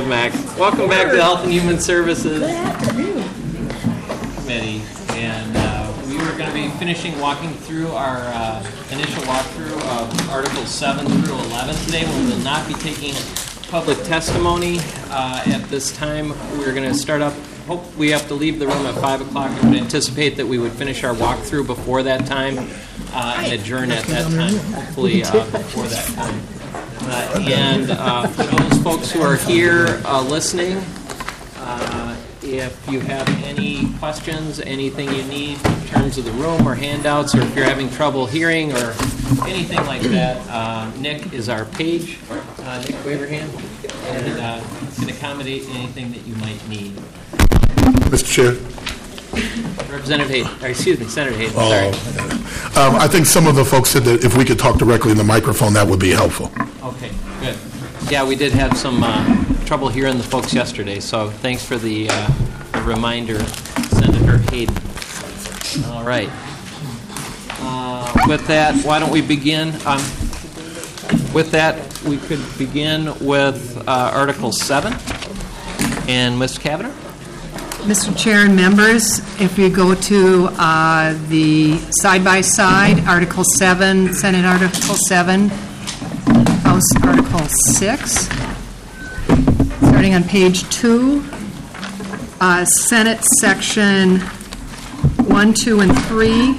Mac. Welcome back to the Health and Human Services Good afternoon. Committee. And we were going to be finishing walking through our initial walkthrough of Articles 7 through 11 today. We will not be taking public testimony at this time. We're going to start up. Hope we have to leave the room at 5 o'clock. I would anticipate that we would finish our walkthrough before that time and adjourn at that time, hopefully before that time. And for those folks who are here listening, if you have any questions, anything you need in terms of the room or handouts, or if you're having trouble hearing or anything like that, Nick is our page. Nick, wave your hand, and can accommodate anything that you might need. Mr. Chair. Representative Hayden, or excuse me, Senator Hayden. Sorry. I think some of the folks said that if we could talk directly in the microphone, that would be helpful. Okay, good. Yeah, we did have some trouble hearing the folks yesterday, so thanks for the reminder, Senator Hayden. All right. With that, why don't we begin? With that, we could begin with Article 7. And Ms. Kavanagh? Mr. Chair and members, if you go to the side-by-side, Article 7, Senate Article 7, House Article 6, starting on page 2, Senate Section 1, 2, and 3.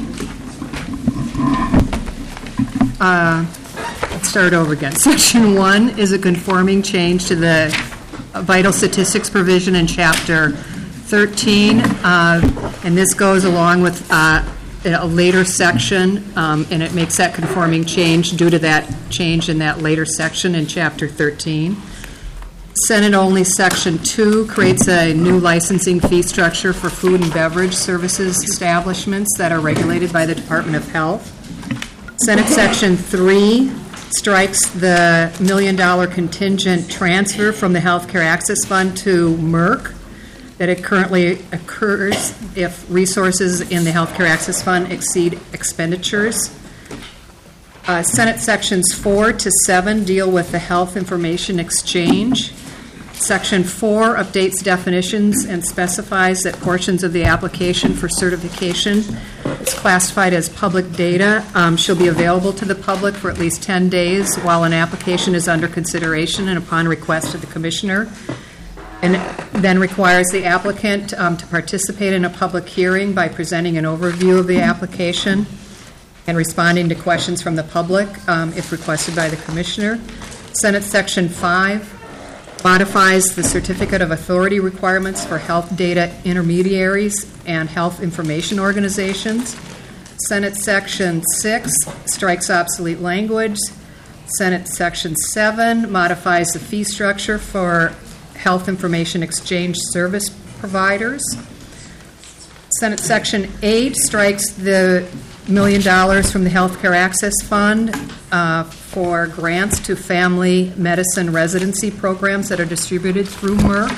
Let's start over again. Section 1 is a conforming change to the vital statistics provision in Chapter 13, and this goes along with a later section, and it makes that conforming change due to that change in that later section in Chapter 13. Senate-only Section 2 creates a new licensing fee structure for food and beverage services establishments that are regulated by the Department of Health. Senate Section 3 strikes the $1 million contingent transfer from the Healthcare Access Fund to Merck that it currently occurs if resources in the Healthcare Access Fund exceed expenditures. Senate Sections 4 to 7 deal with the Health Information Exchange. Section 4 updates definitions and specifies that portions of the application for certification is classified as public data shall be available to the public for at least 10 days while an application is under consideration and upon request of the Commissioner, and then requires the applicant to participate in a public hearing by presenting an overview of the application and responding to questions from the public if requested by the Commissioner. Senate Section 5 modifies the Certificate of Authority requirements for health data intermediaries and health information organizations. Senate Section 6 strikes obsolete language. Senate Section 7 modifies the fee structure for Health Information Exchange service providers. Senate Section 8 strikes the $1 million from the Healthcare Access Fund for grants to family medicine residency programs that are distributed through Merck.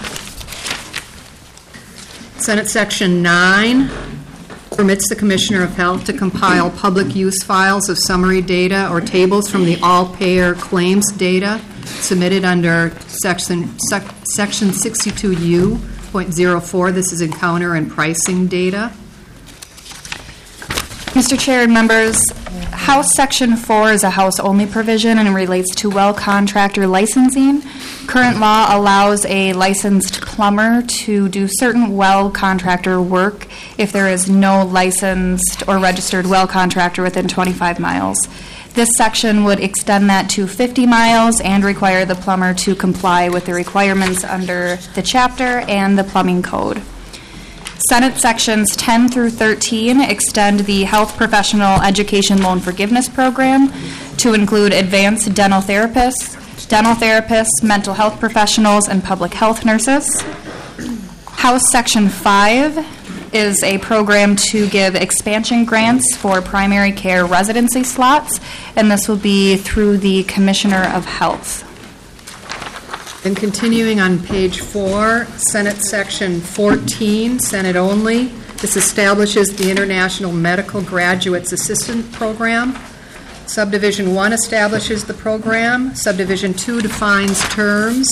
Senate Section 9 permits the Commissioner of Health to compile public use files of summary data or tables from the all-payer claims data submitted under Section 62U.04. This is encounter and pricing data. Mr. Chair and members, House Section 4 is a House-only provision and relates to well contractor licensing. Current law allows a licensed plumber to do certain well contractor work if there is no licensed or registered well contractor within 25 miles. This section would extend that to 50 miles and require the plumber to comply with the requirements under the chapter and the plumbing code. Senate Sections 10 through 13 extend the Health Professional Education Loan Forgiveness Program to include advanced dental therapists, mental health professionals, and public health nurses. House Section 5 is a program to give expansion grants for primary care residency slots, and this will be through the Commissioner of Health. And continuing on page 4, Senate Section 14, Senate only. This establishes the International Medical Graduates Assistant Program. Subdivision 1 establishes the program. Subdivision 2 defines terms.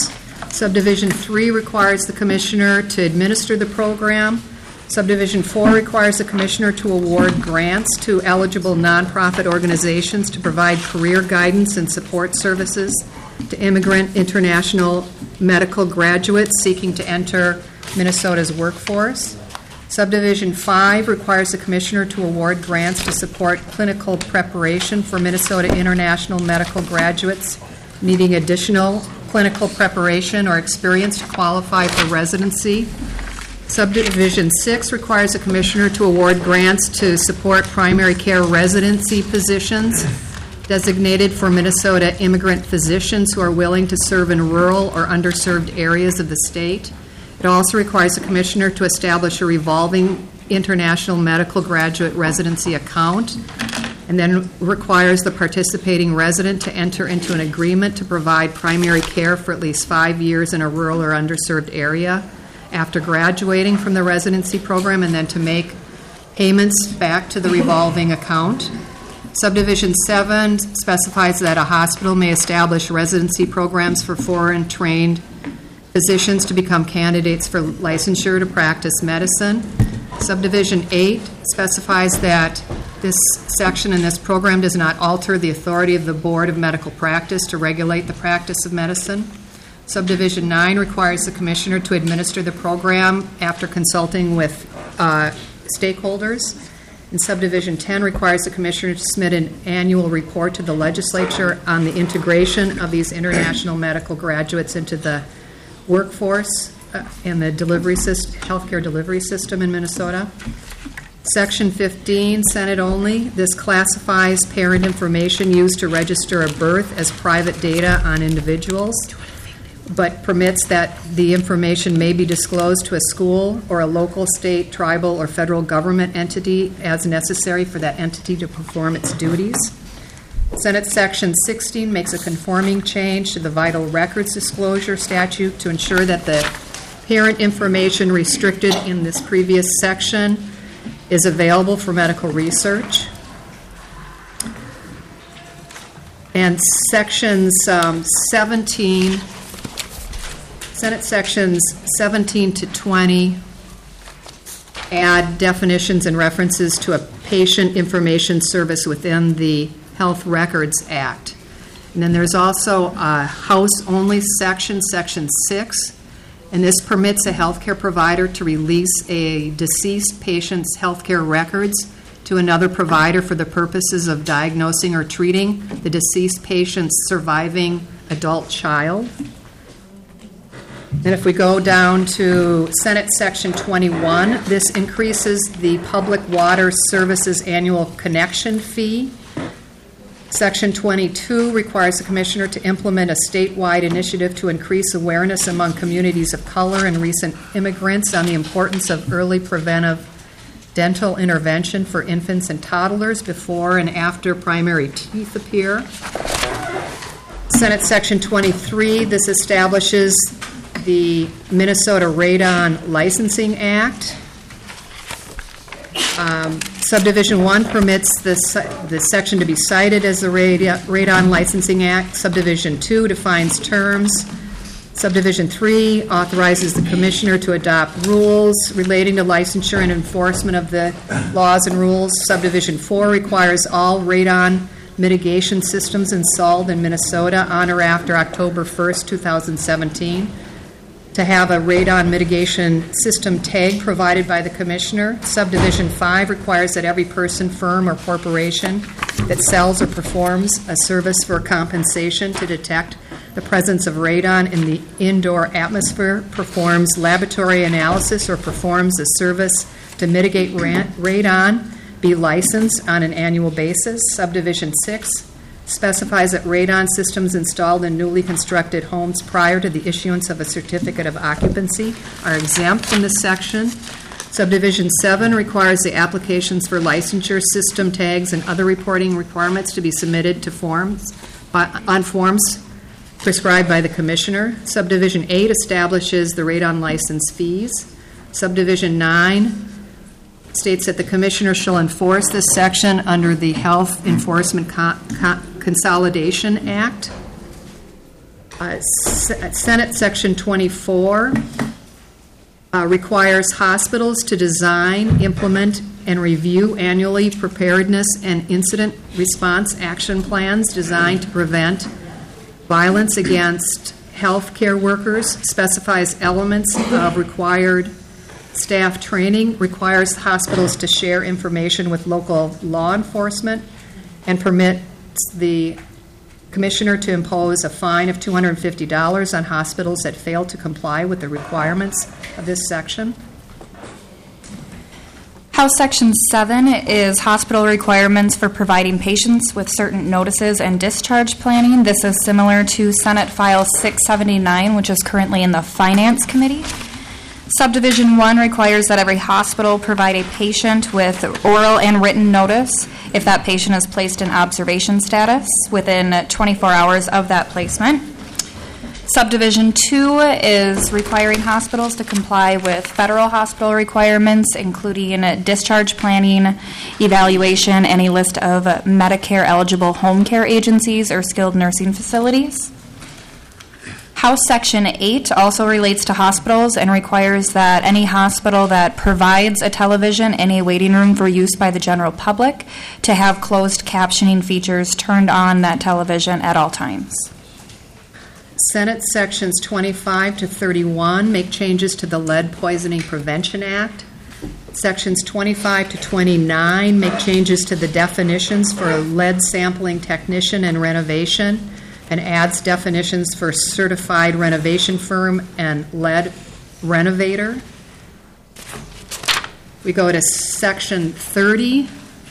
Subdivision 3 requires the Commissioner to administer the program. Subdivision 4 requires the Commissioner to award grants to eligible nonprofit organizations to provide career guidance and support services to immigrant international medical graduates seeking to enter Minnesota's workforce. Subdivision 5 requires the Commissioner to award grants to support clinical preparation for Minnesota international medical graduates needing additional clinical preparation or experience to qualify for residency. Subdivision 6 requires the Commissioner to award grants to support primary care residency positions designated for Minnesota immigrant physicians who are willing to serve in rural or underserved areas of the state. It also requires the Commissioner to establish a revolving international medical graduate residency account, and then requires the participating resident to enter into an agreement to provide primary care for at least 5 years in a rural or underserved area after graduating from the residency program, and then to make payments back to the revolving account. Subdivision 7 specifies that a hospital may establish residency programs for foreign-trained physicians to become candidates for licensure to practice medicine. Subdivision 8 specifies that this section in this program does not alter the authority of the Board of Medical Practice to regulate the practice of medicine. Subdivision 9 requires the Commissioner to administer the program after consulting with stakeholders. And Subdivision 10 requires the Commissioner to submit an annual report to the legislature on the integration of these international medical graduates into the workforce and the healthcare delivery system in Minnesota. Section 15, Senate only. This classifies parent information used to register a birth as private data on individuals, but permits that the information may be disclosed to a school or a local, state, tribal, or federal government entity as necessary for that entity to perform its duties. Senate Section 16 makes a conforming change to the Vital Records Disclosure Statute to ensure that the parent information restricted in this previous section is available for medical research. And sections 17, Senate Sections 17 to 20 add definitions and references to a patient information service within the Health Records Act. And then there's also a House-only section, Section 6, and this permits a healthcare provider to release a deceased patient's healthcare records to another provider for the purposes of diagnosing or treating the deceased patient's surviving adult child. And if we go down to Senate Section 21, this increases the Public Water Services annual connection fee. Section 22 requires the Commissioner to implement a statewide initiative to increase awareness among communities of color and recent immigrants on the importance of early preventive dental intervention for infants and toddlers before and after primary teeth appear. Senate Section 23, this establishes the Minnesota Radon Licensing Act. Subdivision 1 permits the section to be cited as the Radon Licensing Act. Subdivision 2 defines terms. Subdivision 3 authorizes the Commissioner to adopt rules relating to licensure and enforcement of the laws and rules. Subdivision 4 requires all radon mitigation systems installed in Minnesota on or after October 1st, 2017 to have a radon mitigation system tag provided by the Commissioner. Subdivision 5 requires that every person, firm, or corporation that sells or performs a service for compensation to detect the presence of radon in the indoor atmosphere, performs laboratory analysis, or performs a service to mitigate radon be licensed on an annual basis. Subdivision 6 specifies that radon systems installed in newly constructed homes prior to the issuance of a certificate of occupancy are exempt from this section. Subdivision 7 requires the applications for licensure, system tags, and other reporting requirements to be submitted to on forms prescribed by the Commissioner. Subdivision 8 establishes the radon license fees. Subdivision 9 states that the Commissioner shall enforce this section under the Health Enforcement Consolidation Act. Senate Section 24 requires hospitals to design, implement, and review annually preparedness and incident response action plans designed to prevent violence against healthcare workers, specifies elements of required staff training, requires hospitals to share information with local law enforcement, and permits the Commissioner to impose a fine of $250 on hospitals that fail to comply with the requirements of this section. House Section 7 is hospital requirements for providing patients with certain notices and discharge planning. This is similar to Senate File 679, which is currently in the Finance Committee. Subdivision 1 requires that every hospital provide a patient with oral and written notice if that patient is placed in observation status within 24 hours of that placement. Subdivision 2 is requiring hospitals to comply with federal hospital requirements, including discharge planning, evaluation, and a list of Medicare-eligible home care agencies or skilled nursing facilities. House Section 8 also relates to hospitals and requires that any hospital that provides a television in a waiting room for use by the general public to have closed captioning features turned on that television at all times. Senate Sections 25 to 31 make changes to the Lead Poisoning Prevention Act. Sections 25 to 29 make changes to the definitions for lead sampling technician and renovation, and adds definitions for certified renovation firm and lead renovator. We go to Section 30.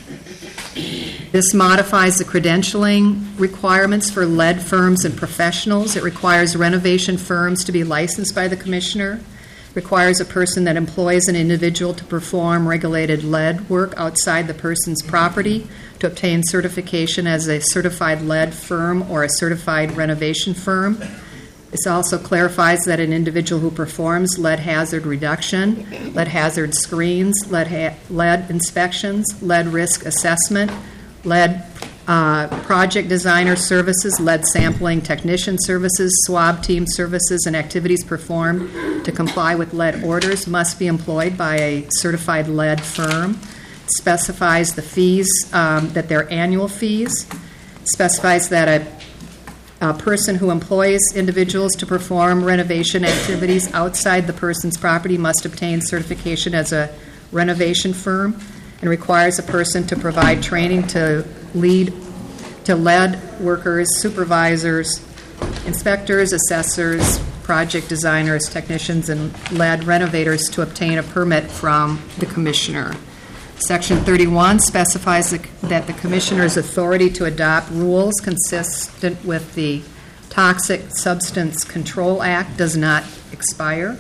This modifies the credentialing requirements for lead firms and professionals. It requires renovation firms to be licensed by the Commissioner, requires a person that employs an individual to perform regulated lead work outside the person's property to obtain certification as a certified lead firm or a certified renovation firm. This also clarifies that an individual who performs lead hazard reduction, lead hazard screens, lead inspections, lead risk assessment, lead project designer services, lead sampling technician services, swab team services, and activities performed to comply with lead orders must be employed by a certified lead firm. Specifies the fees, that they're annual fees. Specifies that a person who employs individuals to perform renovation activities outside the person's property must obtain certification as a renovation firm, and requires a person to provide training to lead lead workers, supervisors, inspectors, assessors, project designers, technicians, and lead renovators to obtain a permit from the Commissioner. Section 31 specifies that the Commissioner's authority to adopt rules consistent with the Toxic Substance Control Act does not expire.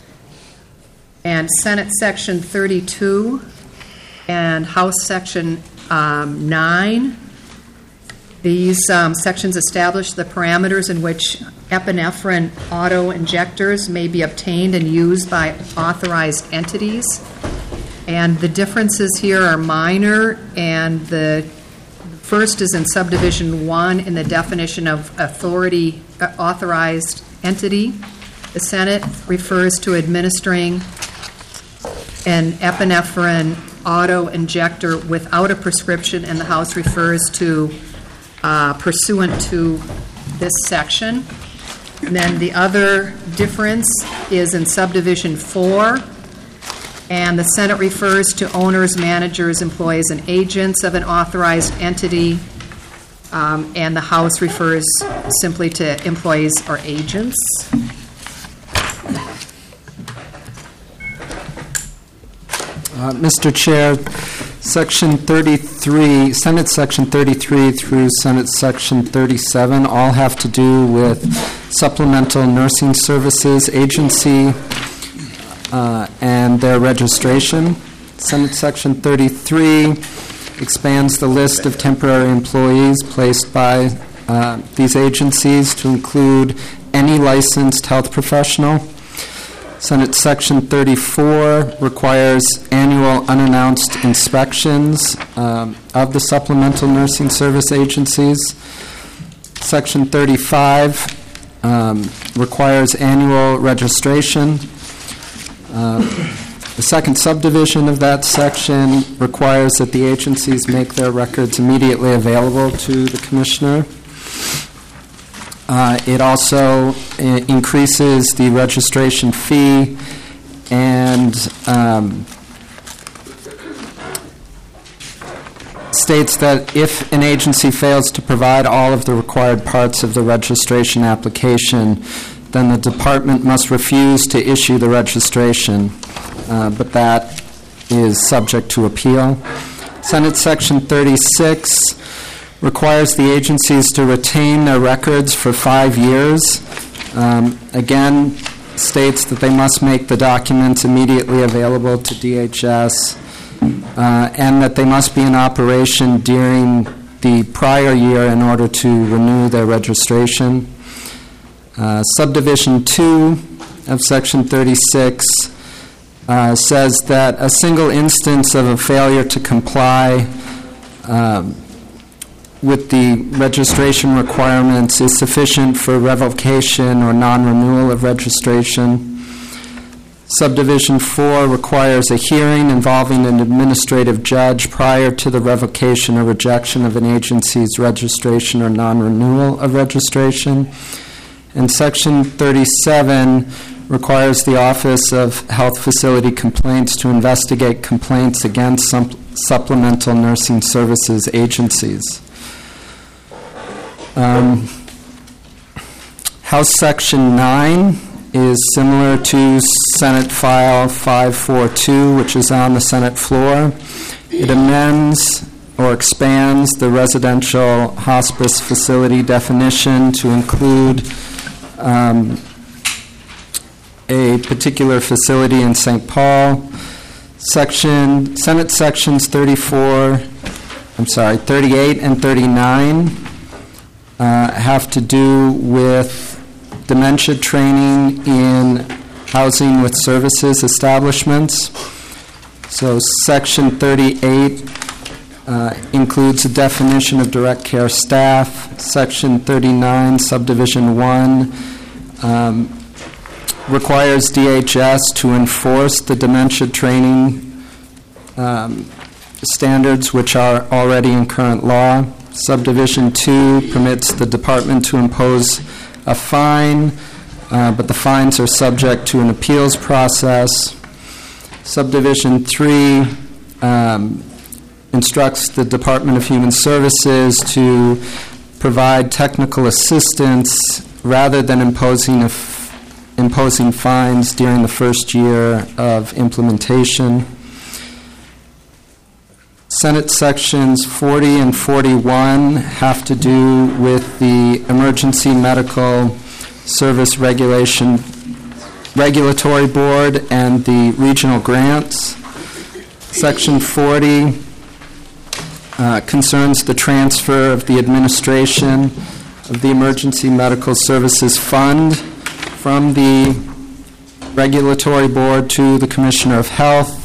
And Senate Section 32 and House Section 9. These sections establish the parameters in which epinephrine auto-injectors may be obtained and used by authorized entities. And the differences here are minor, and the first is in Subdivision 1 in the definition of authority authorized entity. The Senate refers to administering an epinephrine auto-injector without a prescription, and the House refers to pursuant to this section. And then the other difference is in Subdivision 4, and the Senate refers to owners, managers, employees, and agents of an authorized entity, and the House refers simply to employees or agents. Mr. Chair, Section 33, Senate Section 33 through Senate Section 37 all have to do with Supplemental Nursing Services Agency and their registration. Senate Section 33 expands the list of temporary employees placed by these agencies to include any licensed health professional. Senate Section 34 requires annual unannounced inspections of the supplemental nursing service agencies. Section 35 requires annual registration. The second subdivision of that section requires that the agencies make their records immediately available to the Commissioner. It also increases the registration fee and states that if an agency fails to provide all of the required parts of the registration application, then the department must refuse to issue the registration, but that is subject to appeal. Senate Section 36 requires the agencies to retain their records for 5 years. Again, states that they must make the documents immediately available to DHS, and that they must be in operation during the prior year in order to renew their registration. Subdivision 2 of Section 36 says that a single instance of a failure to comply with the registration requirements is sufficient for revocation or non-renewal of registration. Subdivision 4 requires a hearing involving an administrative judge prior to the revocation or rejection of an agency's registration or non-renewal of registration. And Section 37 requires the Office of Health Facility Complaints to investigate complaints against supplemental nursing services agencies. House Section 9 is similar to Senate File 542, which is on the Senate floor. It amends or expands the residential hospice facility definition to include a particular facility in St. Paul. Senate Sections 38 and 39 have to do with dementia training in housing with services establishments. So Section 38 includes a definition of direct care staff. Section 39, Subdivision 1, requires DHS to enforce the dementia training standards which are already in current law. Subdivision 2 permits the department to impose a fine, but the fines are subject to an appeals process. Subdivision 3 instructs the Department of Human Services to provide technical assistance rather than imposing fines during the first year of implementation. Senate Sections 40 and 41 have to do with the Emergency Medical Service Regulatory Board and the regional grants. Section 40 concerns the transfer of the administration of the Emergency Medical Services Fund from the Regulatory Board to the Commissioner of Health.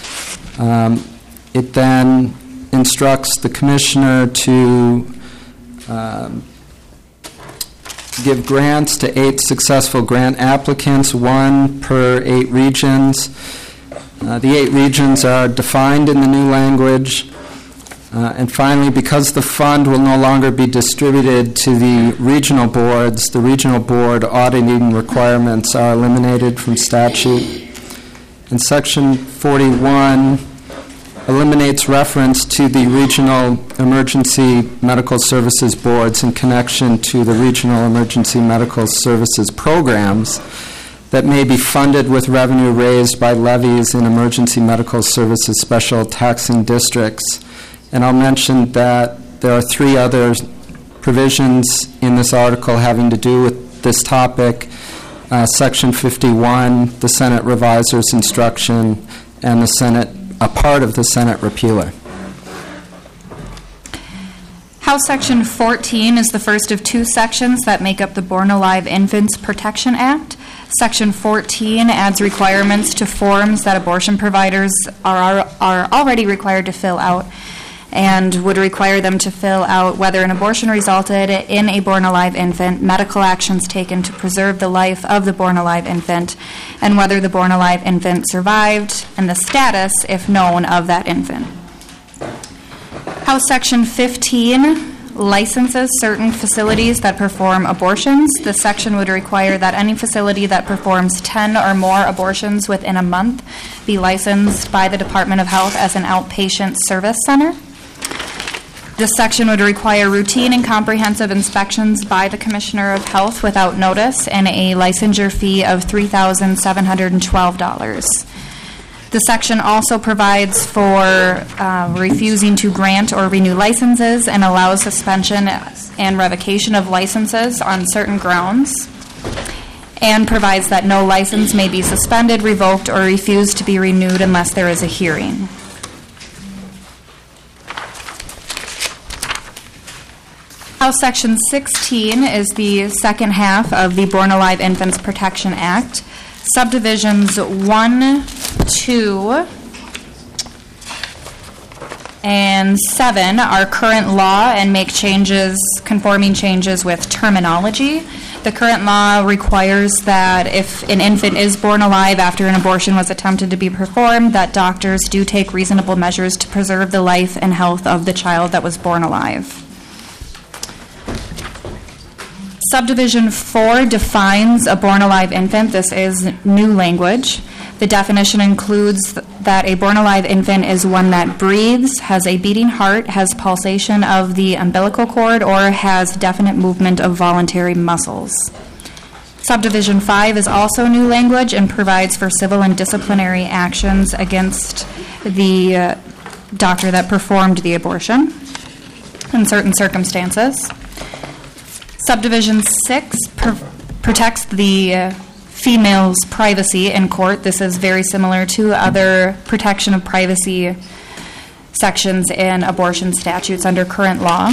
It then instructs the Commissioner to give grants to 8 successful grant applicants, 1 per 8 regions. The 8 regions are defined in the new language. And finally, because the fund will no longer be distributed to the regional boards, the regional board auditing requirements are eliminated from statute. And Section 41 eliminates reference to the regional emergency medical services boards in connection to the regional emergency medical services programs that may be funded with revenue raised by levies in emergency medical services special taxing districts. And I'll mention that there are 3 other provisions in this article having to do with this topic. Section 51, the Senate reviser's instruction, and a part of the Senate repealer. House Section 14 is the first of 2 sections that make up the Born Alive Infants Protection Act. Section 14 adds requirements to forms that abortion providers are already required to fill out. and would require them to fill out whether an abortion resulted in a born-alive infant, medical actions taken to preserve the life of the born-alive infant, and whether the born-alive infant survived, and the status, if known, of that infant. House Section 15 licenses certain facilities that perform abortions. The section would require that any facility that performs 10 or more abortions within a month be licensed by the Department of Health as an outpatient service center. This section would require routine and comprehensive inspections by the Commissioner of Health without notice and a licensure fee of $3,712. The section also provides for refusing to grant or renew licenses and allows suspension and revocation of licenses on certain grounds, and provides that no license may be suspended, revoked, or refused to be renewed unless there is a hearing. House Section 16 is the second half of the Born Alive Infants Protection Act. Subdivisions 1, 2, and 7 are current law and make changes, conforming changes with terminology. The current law requires that if an infant is born alive after an abortion was attempted to be performed, that doctors do take reasonable measures to preserve the life and health of the child that was born alive. Subdivision 4 defines a born-alive infant. This is new language. The definition includes that a born-alive infant is one that breathes, has a beating heart, has pulsation of the umbilical cord, or has definite movement of voluntary muscles. Subdivision 5 is also new language and provides for civil and disciplinary actions against the doctor that performed the abortion in certain circumstances. Subdivision 6 protects the female's privacy in court. This is very similar to other protection of privacy sections in abortion statutes under current law.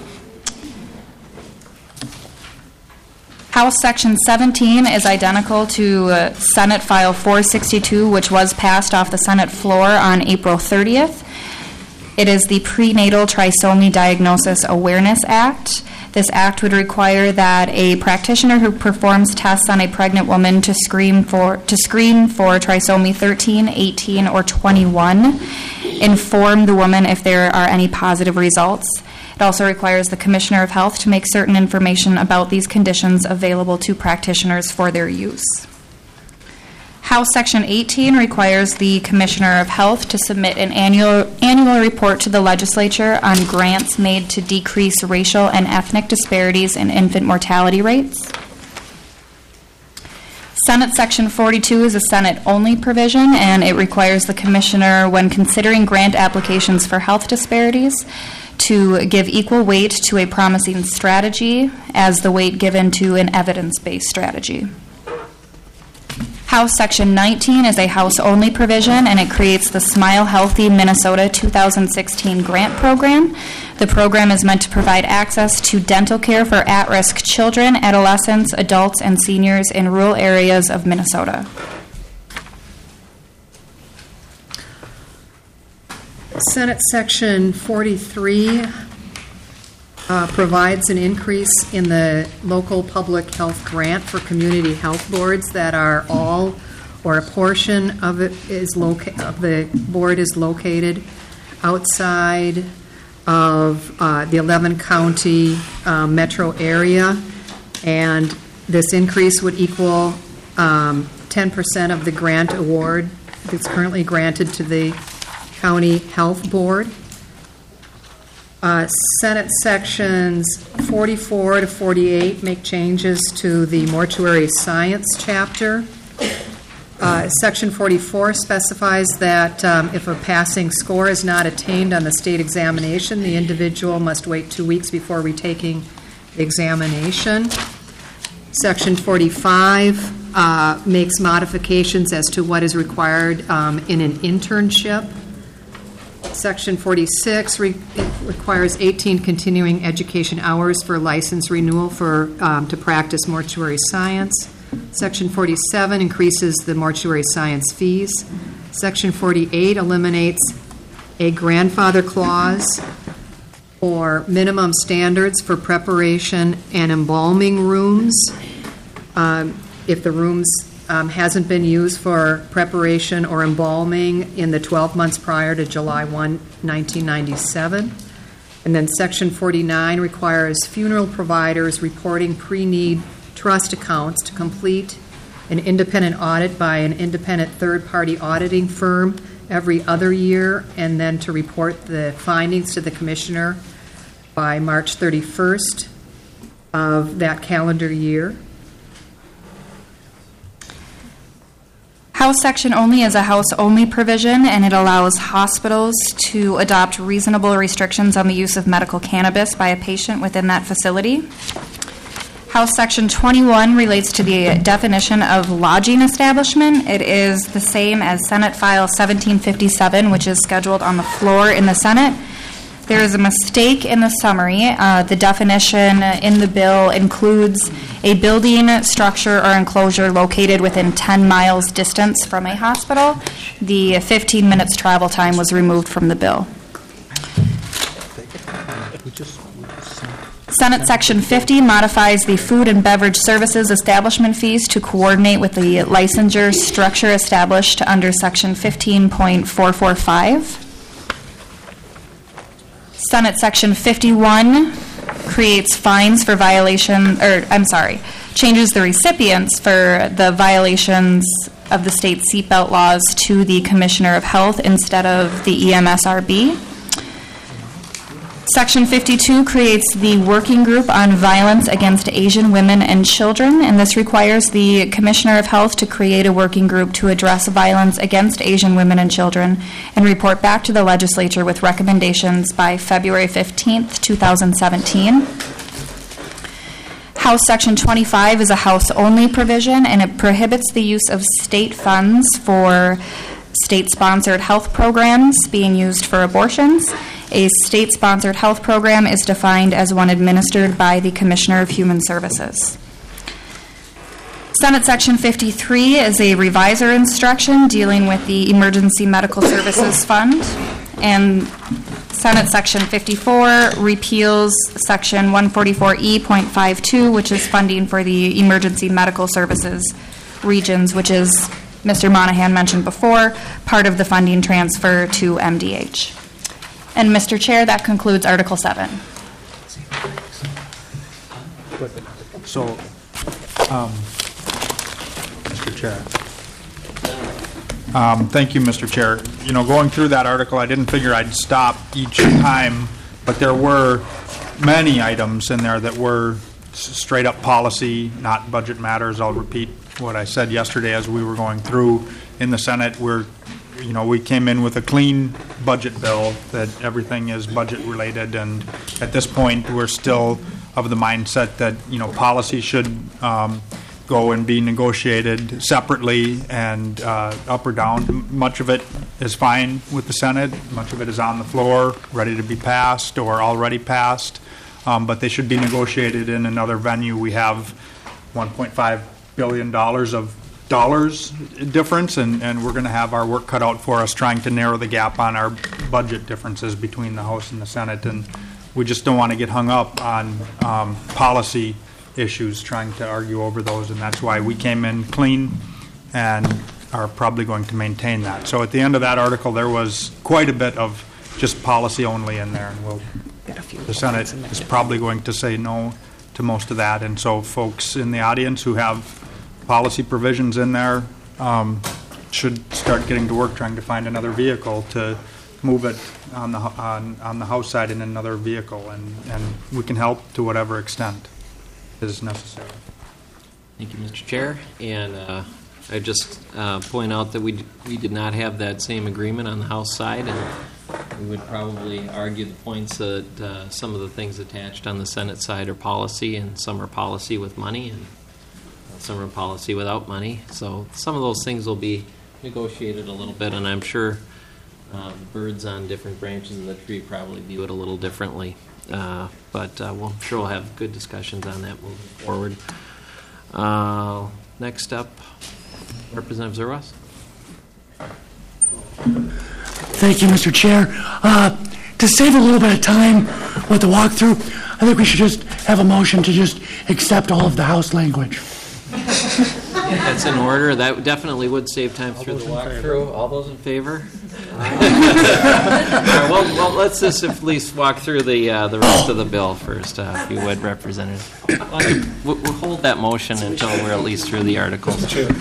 House Section 17 is identical to Senate File 462, which was passed off the Senate floor on April 30th. It is the Prenatal Trisomy Diagnosis Awareness Act. This act would require that a practitioner who performs tests on a pregnant woman to screen for trisomy 13, 18, or 21 inform the woman if there are any positive results. It also requires the Commissioner of Health to make certain information about these conditions available to practitioners for their use. House Section 18 requires the Commissioner of Health to submit an annual report to the legislature on grants made to decrease racial and ethnic disparities in infant mortality rates. Senate Section 42 is a Senate-only provision, and it requires the Commissioner, when considering grant applications for health disparities, to give equal weight to a promising strategy as the weight given to an evidence-based strategy. House Section 19 is a House-only provision, and it creates the Smile Healthy Minnesota 2016 grant program. The program is meant to provide access to dental care for at-risk children, adolescents, adults, and seniors in rural areas of Minnesota. Senate Section 43 provides an increase in the local public health grant for community health boards that are all or a portion of it is of the board is located outside of the 11-county metro area, and this increase would equal 10% of the grant award that's currently granted to the county health board. Senate Sections 44 to 48 make changes to the mortuary science chapter. Section 44 specifies that if a passing score is not attained on the state examination, the individual must wait 2 weeks before retaking the examination. Section 45 makes modifications as to what is required in an internship. Section 46 requires 18 continuing education hours for license renewal to practice mortuary science. Section 47 increases the mortuary science fees. Section 48 eliminates a grandfather clause or minimum standards for preparation and embalming rooms. If the rooms hasn't been used for preparation or embalming in the 12 months prior to July 1, 1997. And then Section 49 requires funeral providers reporting pre-need trust accounts to complete an independent audit by an independent third-party auditing firm every other year, and then to report the findings to the commissioner by March 31st of that calendar year. House section only is a house-only provision, and it allows hospitals to adopt reasonable restrictions on the use of medical cannabis by a patient within that facility. House section 21 relates to the definition of lodging establishment. It is the same as Senate File 1757, which is scheduled on the floor in the Senate. There is a mistake in the summary. The definition in the bill includes a building, structure, or enclosure located within 10 miles distance from a hospital. The 15 minutes travel time was removed from the bill. Senate Section 50 modifies the food and beverage services establishment fees to coordinate with the licensure structure established under Section 15.445. Senate Section 51 creates fines for changes the recipients for the violations of the state seatbelt laws to the Commissioner of Health instead of the EMSRB. Section 52 creates the Working Group on Violence Against Asian Women and Children, and this requires the Commissioner of Health to create a working group to address violence against Asian women and children and report back to the legislature with recommendations by February 15th, 2017. House Section 25 is a house-only provision, and it prohibits the use of state funds for state-sponsored health programs being used for abortions. A state-sponsored health program is defined as one administered by the Commissioner of Human Services. Senate Section 53 is a revisor instruction dealing with the Emergency Medical Services Fund. And Senate Section 54 repeals Section 144E.52, which is funding for the Emergency Medical Services regions, which is, Mr. Monahan mentioned before, part of the funding transfer to MDH. And Mr. Chair, that concludes Article 7. So, Mr. Chair. Thank you, Mr. Chair. You know, going through that article, I didn't figure I'd stop each time, but there were many items in there that were straight up policy, not budget matters. I'll repeat what I said yesterday as we were going through in the Senate. We came in with a clean budget bill that everything is budget related, and at this point we're still of the mindset that policy should go and be negotiated separately and up or down. Much of it is fine with the Senate. Much of it is on the floor, ready to be passed or already passed, but they should be negotiated in another venue. We have $1.5 billion of dollars difference, and we're going to have our work cut out for us trying to narrow the gap on our budget differences between the House and the Senate, and we just don't want to get hung up on policy issues trying to argue over those, and that's why we came in clean and are probably going to maintain that. So at the end of that article there was quite a bit of just policy only in there, and the Senate is probably going to say no to most of that, and so folks in the audience who have policy provisions in there should start getting to work trying to find another vehicle to move it on the House side in another vehicle, and we can help to whatever extent is necessary. Thank you, Mr. Chair. And I just point out that we did not have that same agreement on the House side, and we would probably argue the points that some of the things attached on the Senate side are policy, and some are policy with money, and some are policy without money. So some of those things will be negotiated a little bit, and I'm sure birds on different branches of the tree probably view it a little differently. But we'll have good discussions on that moving forward. Next up, Representative Zerwas. Thank you, Mr. Chair. To save a little bit of time with the walkthrough, I think we should just have a motion to just accept all of the House language. That's in order. That definitely would save time through the walkthrough. All those in favor? All right, well, let's just at least walk through the rest of the bill first, if you would, Representative. We'll hold that motion until we're at least through the articles.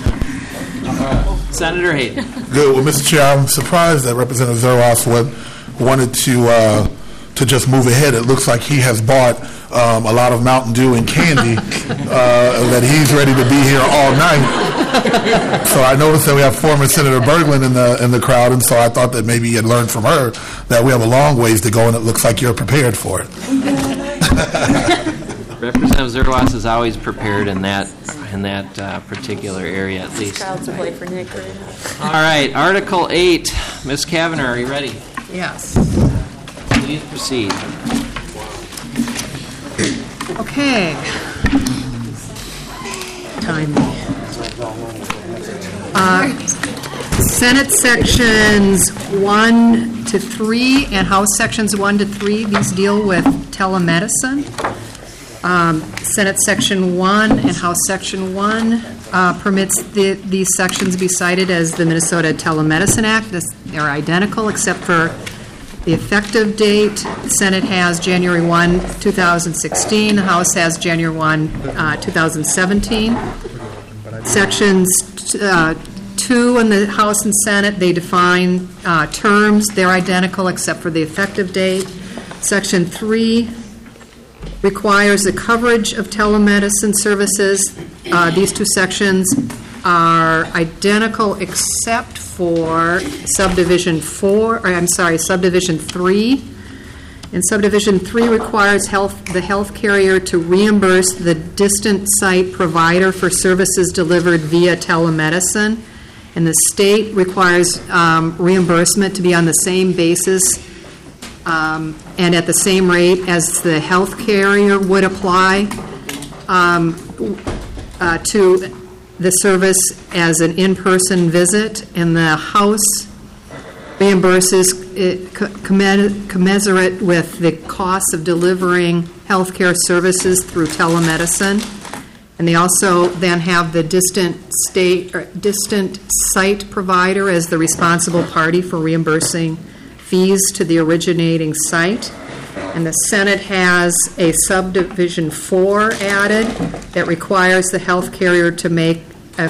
Senator Hayden. Good. Well, Mr. Chair, I'm surprised that Representative Zerwas wanted to just move ahead. It looks like he has bought a lot of Mountain Dew and candy that he's ready to be here all night. So I noticed that we have former Senator Berglund in the crowd, and so I thought that maybe you had learned from her that we have a long ways to go, and it looks like you're prepared for it. Representative Zerwas is always prepared in that particular area, at least. Child's play for Nick right now. All right, Article 8. Ms. Kavanagh, are you ready? Yes. Please proceed. Okay. Time. Senate sections 1 to 3 and House sections 1 to 3, these deal with telemedicine. Senate section 1 and House section 1 permits these sections be cited as the Minnesota Telemedicine Act. They're identical except for the effective date. The Senate has January 1, 2016. The House has January 1, 2017. Sections 2 in the House and Senate, they define terms. They're identical except for the effective date. Section 3 requires the coverage of telemedicine services. These two sections are identical except for subdivision 3. And subdivision 3 requires the health carrier to reimburse the distant site provider for services delivered via telemedicine. And the state requires reimbursement to be on the same basis and at the same rate as the health carrier would apply to the service as an in-person visit. And the House reimburses commensurate with the cost of delivering healthcare services through telemedicine. And they also then have the distant site provider as the responsible party for reimbursing fees to the originating site. And the Senate has a subdivision 4 added that requires the health carrier to make the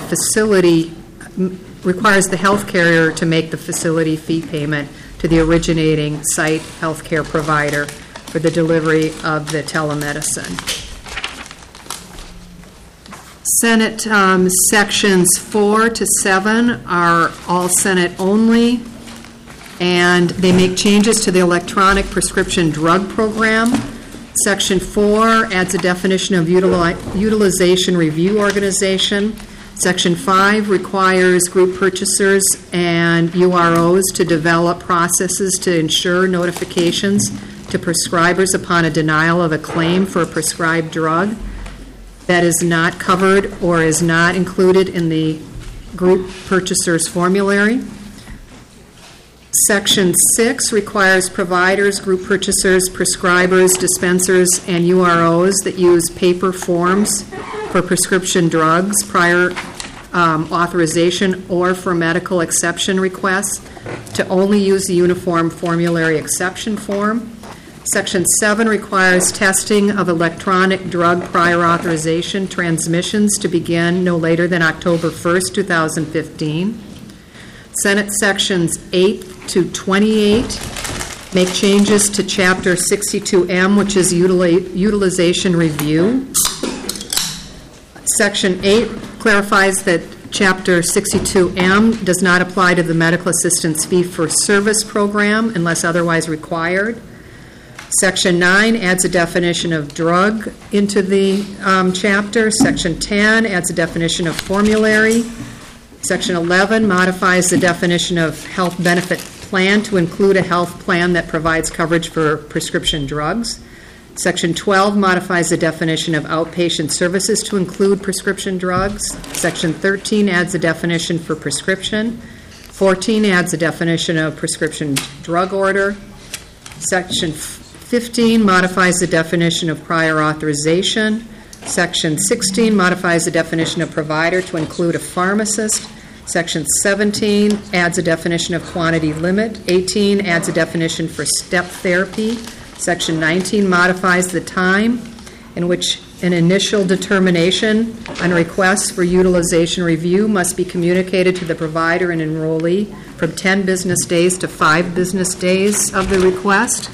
facility fee payment to the originating site healthcare provider for the delivery of the telemedicine. Senate sections 4 to 7 are all Senate only, and they make changes to the electronic prescription drug program. Section 4 adds a definition of utilization review organization. Section 5 requires group purchasers and UROs to develop processes to ensure notifications to prescribers upon a denial of a claim for a prescribed drug that is not covered or is not included in the group purchaser's formulary. Section 6 requires providers, group purchasers, prescribers, dispensers, and UROs that use paper forms for prescription drugs, prior authorization, or for medical exception requests to only use the uniform formulary exception form. Section 7 requires testing of electronic drug prior authorization transmissions to begin no later than October 1st, 2015. Senate sections 8 to 28 make changes to Chapter 62M, which is utilization review. Section 8 clarifies that Chapter 62M does not apply to the medical assistance fee-for-service program unless otherwise required. Section 9 adds a definition of drug into the chapter. Section 10 adds a definition of formulary. Section 11 modifies the definition of health benefit plan to include a health plan that provides coverage for prescription drugs. Section 12 modifies the definition of outpatient services to include prescription drugs. Section 13 adds a definition for prescription. 14 adds a definition of prescription drug order. Section 15 modifies the definition of prior authorization. Section 16 modifies the definition of provider to include a pharmacist. Section 17 adds a definition of quantity limit. 18 adds a definition for step therapy. Section 19 modifies the time in which an initial determination on request for utilization review must be communicated to the provider and enrollee from 10 business days to 5 business days of the request.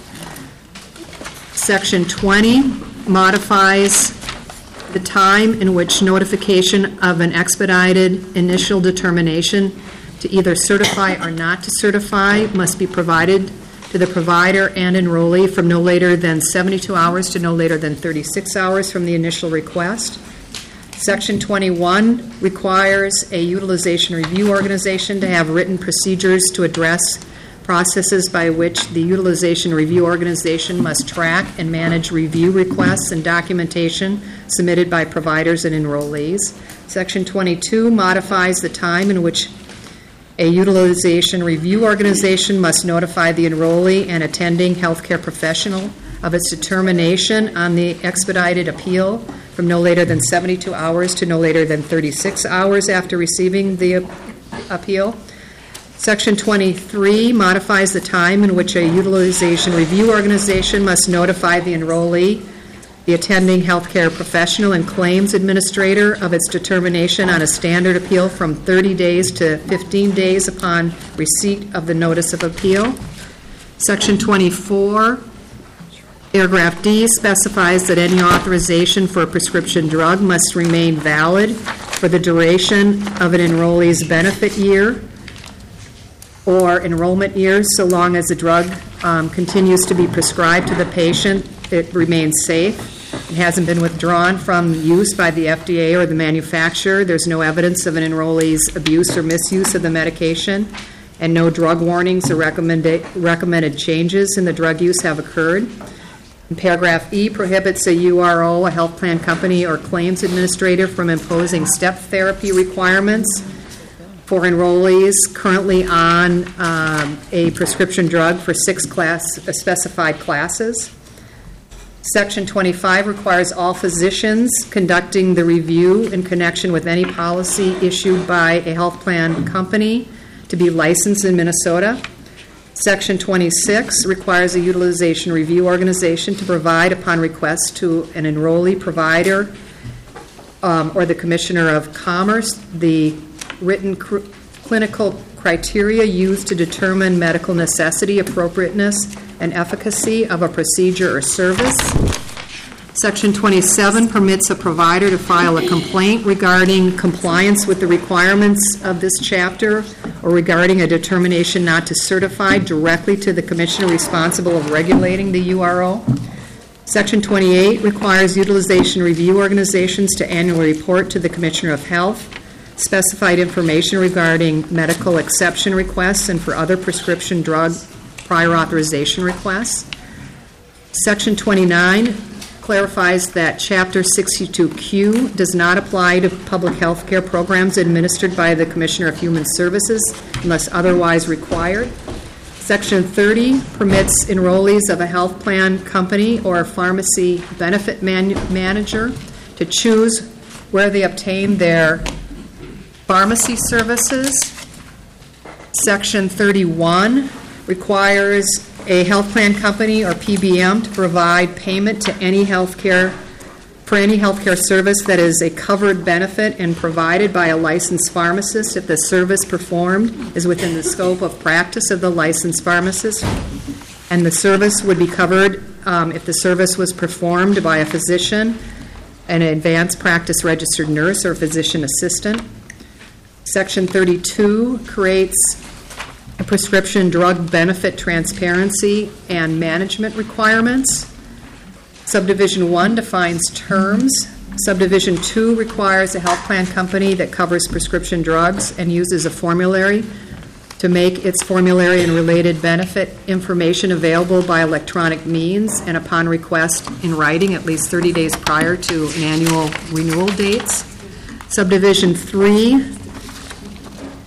Section 20 modifies the time in which notification of an expedited initial determination to either certify or not to certify must be provided to the provider and enrollee from no later than 72 hours to no later than 36 hours from the initial request. Section 21 requires a utilization review organization to have written procedures to address processes by which the utilization review organization must track and manage review requests and documentation submitted by providers and enrollees. Section 22 modifies the time in which a utilization review organization must notify the enrollee and attending healthcare professional of its determination on the expedited appeal from no later than 72 hours to no later than 36 hours after receiving the appeal. Section 23 modifies the time in which a utilization review organization must notify the enrollee, the attending healthcare professional, and claims administrator of its determination on a standard appeal from 30 days to 15 days upon receipt of the notice of appeal. Section 24, paragraph D, specifies that any authorization for a prescription drug must remain valid for the duration of an enrollee's benefit year or enrollment years, so long as the drug continues to be prescribed to the patient, it remains safe. It hasn't been withdrawn from use by the FDA or the manufacturer. There's no evidence of an enrollee's abuse or misuse of the medication, and no drug warnings or recommended changes in the drug use have occurred. And paragraph E prohibits a URO, a health plan company, or claims administrator from imposing step therapy requirements for enrollees currently on a prescription drug for 6 specified classes. Section 25 requires all physicians conducting the review in connection with any policy issued by a health plan company to be licensed in Minnesota. Section 26 requires a utilization review organization to provide, upon request to an enrollee provider or the Commissioner of Commerce, the written clinical criteria used to determine medical necessity, appropriateness, and efficacy of a procedure or service. Section 27 permits a provider to file a complaint regarding compliance with the requirements of this chapter or regarding a determination not to certify directly to the commissioner responsible of regulating the URO. Section 28 requires utilization review organizations to annually report to the Commissioner of Health specified information regarding medical exception requests and for other prescription drug prior authorization requests. Section 29 clarifies that Chapter 62Q does not apply to public health care programs administered by the Commissioner of Human Services unless otherwise required. Section 30 permits enrollees of a health plan company or a pharmacy benefit manager to choose where they obtain their pharmacy services. Section 31 requires a health plan company or PBM to provide payment to any healthcare service that is a covered benefit and provided by a licensed pharmacist if the service performed is within the scope of practice of the licensed pharmacist, and the service would be covered if the service was performed by a physician, an advanced practice registered nurse, or physician assistant. Section 32 creates a prescription drug benefit transparency and management requirements. Subdivision 1 defines terms. Subdivision 2 requires a health plan company that covers prescription drugs and uses a formulary to make its formulary and related benefit information available by electronic means and upon request in writing at least 30 days prior to an annual renewal dates. Subdivision 3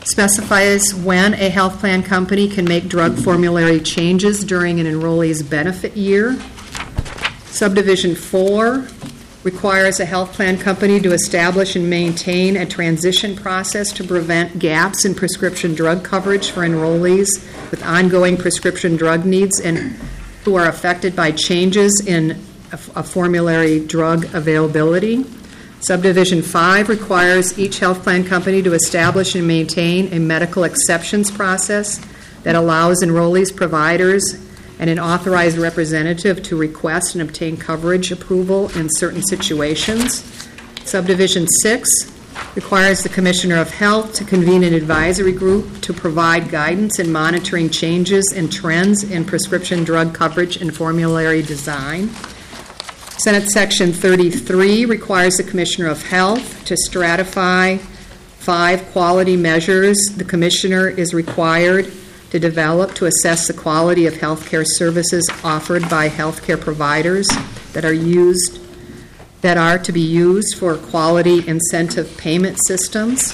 specifies when a health plan company can make drug formulary changes during an enrollee's benefit year. Subdivision 4 requires a health plan company to establish and maintain a transition process to prevent gaps in prescription drug coverage for enrollees with ongoing prescription drug needs and who are affected by changes in a formulary drug availability. Subdivision 5 requires each health plan company to establish and maintain a medical exceptions process that allows enrollees, providers, and an authorized representative to request and obtain coverage approval in certain situations. Subdivision 6 requires the Commissioner of Health to convene an advisory group to provide guidance in monitoring changes and trends in prescription drug coverage and formulary design. Senate Section 33 requires the Commissioner of Health to stratify 5 quality measures the Commissioner is required to develop to assess the quality of healthcare services offered by healthcare providers that are to be used for quality incentive payment systems.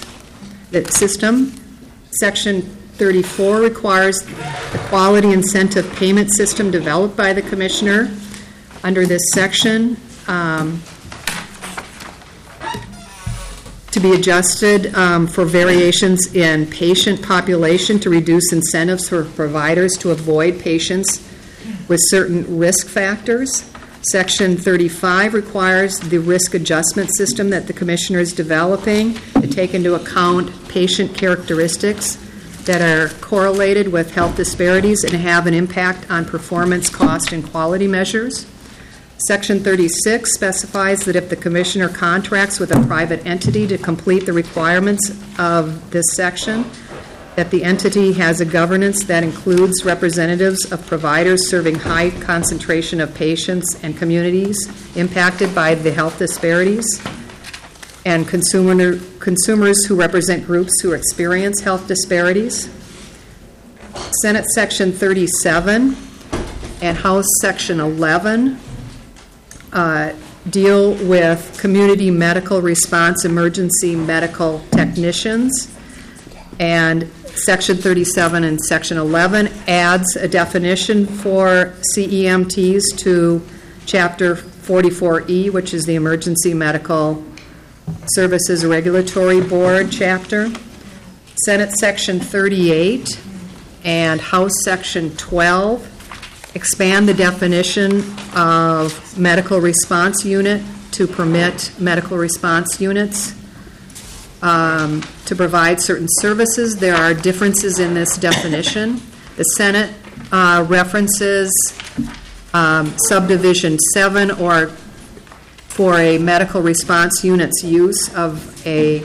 Section 34 requires the quality incentive payment system developed by the Commissioner under this section to be adjusted for variations in patient population to reduce incentives for providers to avoid patients with certain risk factors. Section 35 requires the risk adjustment system that the Commissioner is developing to take into account patient characteristics that are correlated with health disparities and have an impact on performance, cost, and quality measures. Section 36 specifies that if the Commissioner contracts with a private entity to complete the requirements of this section, that the entity has a governance that includes representatives of providers serving high concentration of patients and communities impacted by the health disparities, and consumers who represent groups who experience health disparities. Senate Section 37 and House Section 11 deal with community medical response emergency medical technicians, and Section 37 and Section 11 adds a definition for CEMTs to Chapter 44E, which is the Emergency Medical Services Regulatory Board chapter. Senate Section 38 and House Section 12 expand the definition of medical response unit to permit medical response units to provide certain services. There are differences in this definition. The Senate references Subdivision 7 or for a medical response unit's use of a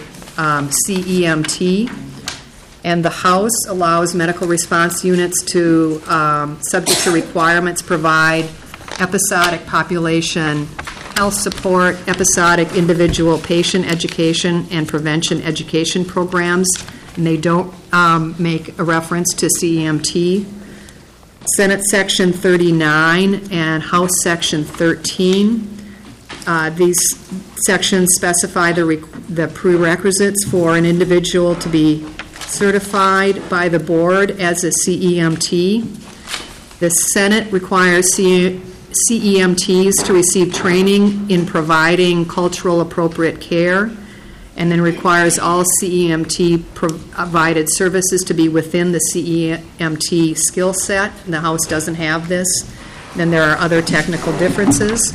CEMT, and the House allows medical response units to, subject to requirements, provide episodic population health support, episodic individual patient education, and prevention education programs, and they don't make a reference to CEMT. Senate Section 39 and House Section 13. These sections specify the prerequisites for an individual to be certified by the board as a CEMT. The Senate requires CEMTs to receive training in providing cultural appropriate care, and then requires all CEMT provided services to be within the CEMT skill set. The House doesn't have this. Then there are other technical differences.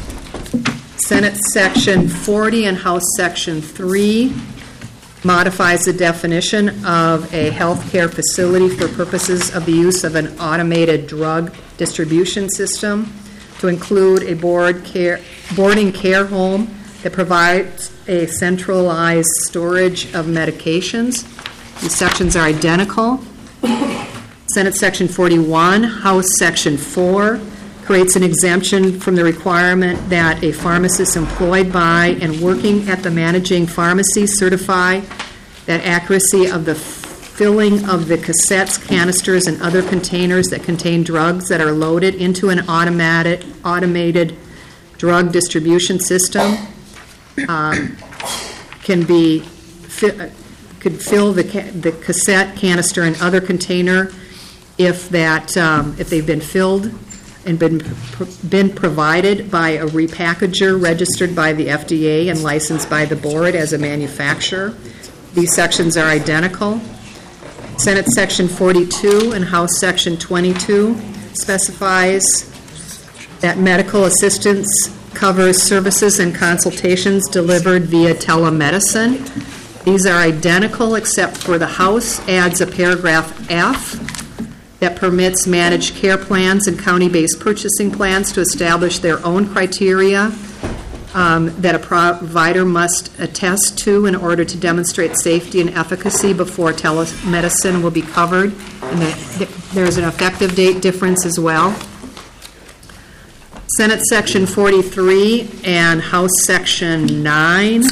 Senate Section 40 and House Section 3 modifies the definition of a healthcare facility for purposes of the use of an automated drug distribution system to include a boarding care home that provides a centralized storage of medications. These sections are identical. Senate Section 41, House Section 4 creates an exemption from the requirement that a pharmacist employed by and working at the managing pharmacy certify that accuracy of the filling of the cassettes, canisters, and other containers that contain drugs that are loaded into an automated drug distribution system can be could fill the cassette, canister, and other container if they've been filled and been provided by a repackager registered by the FDA and licensed by the board as a manufacturer. These sections are identical. Senate Section 42 and House Section 22 specifies that medical assistance covers services and consultations delivered via telemedicine. These are identical except for the House adds a paragraph F that permits managed care plans and county-based purchasing plans to establish their own criteria that a provider must attest to in order to demonstrate safety and efficacy before telemedicine will be covered. And there's an effective date difference as well. Senate Section 43 and House Section 9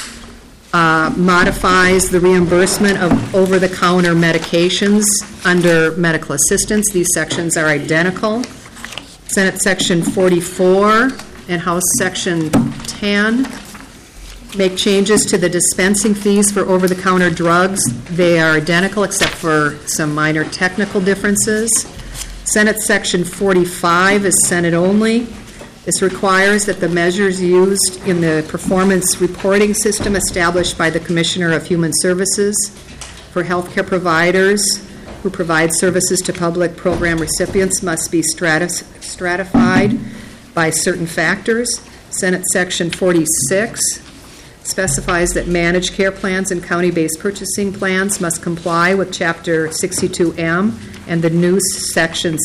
modifies the reimbursement of over-the-counter medications under medical assistance. These sections are identical. Senate Section 44 and House Section 10 make changes to the dispensing fees for over-the-counter drugs. They are identical except for some minor technical differences. Senate Section 45 is Senate only. This requires that the measures used in the performance reporting system established by the Commissioner of Human Services for healthcare providers who provide services to public program recipients must be stratified by certain factors. Senate Section 46 specifies that managed care plans and county-based purchasing plans must comply with Chapter 62M and the new Section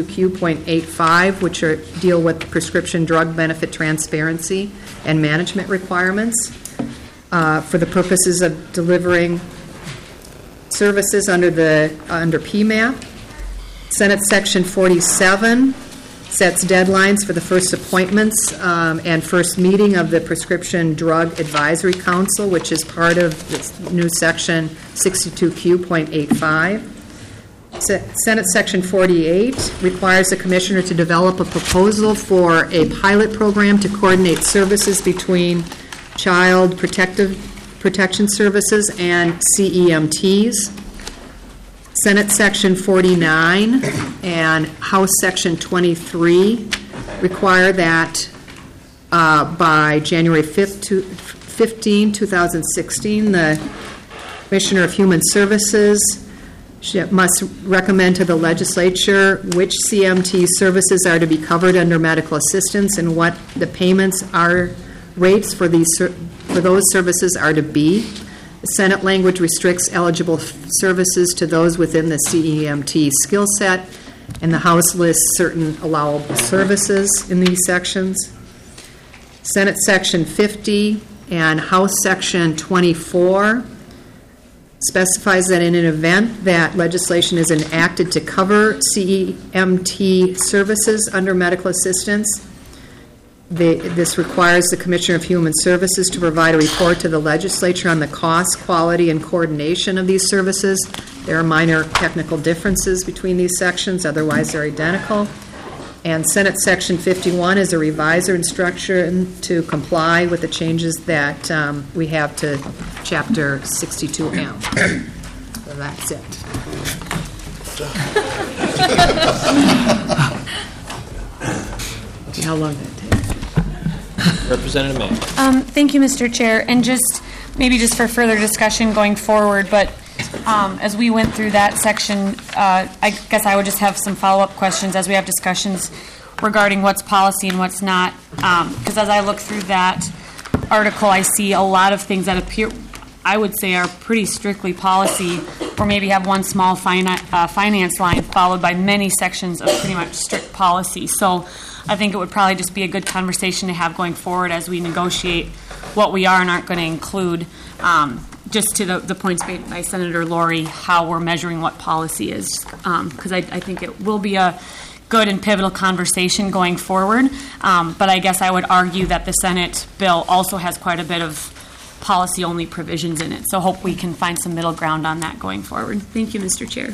62Q.85, which deal with prescription drug benefit transparency and management requirements for the purposes of delivering services under PMAP. Senate Section 47 sets deadlines for the first appointments and first meeting of the Prescription Drug Advisory Council, which is part of this new Section 62Q.85. Senate Section 48 requires the Commissioner to develop a proposal for a pilot program to coordinate services between Child Protection Services and CEMTs. Senate Section 49 and House Section 23 require that by January 15, 2016, the Commissioner of Human Services must recommend to the legislature which CMT services are to be covered under medical assistance and what the payments rates for those services are to be. The Senate language restricts eligible services to those within the CEMT skill set, and the House lists certain allowable services in these sections. Senate Section 50 and House Section 24 specifies that in an event that legislation is enacted to cover CEMT services under medical assistance, this requires the Commissioner of Human Services to provide a report to the legislature on the cost, quality, and coordination of these services. There are minor technical differences between these sections, otherwise they're identical. And Senate Section 51 is a revisor instruction to comply with the changes that we have to Chapter 62M. So that's it. See how long that takes. Representative May. Thank you, Mr. Chair. And just for further discussion going forward, but as we went through that section, I guess I would just have some follow-up questions as we have discussions regarding what's policy and what's not. Because as I look through that article, I see a lot of things that appear, I would say, are pretty strictly policy, or maybe have one small finance line followed by many sections of pretty much strict policy. So I think it would probably just be a good conversation to have going forward as we negotiate what we are and aren't going to include, just to the points made by Senator Lori, how we're measuring what policy is. Because I think it will be a good and pivotal conversation going forward. But I guess I would argue that the Senate bill also has quite a bit of policy-only provisions in it. So hope we can find some middle ground on that going forward. Thank you, Mr. Chair.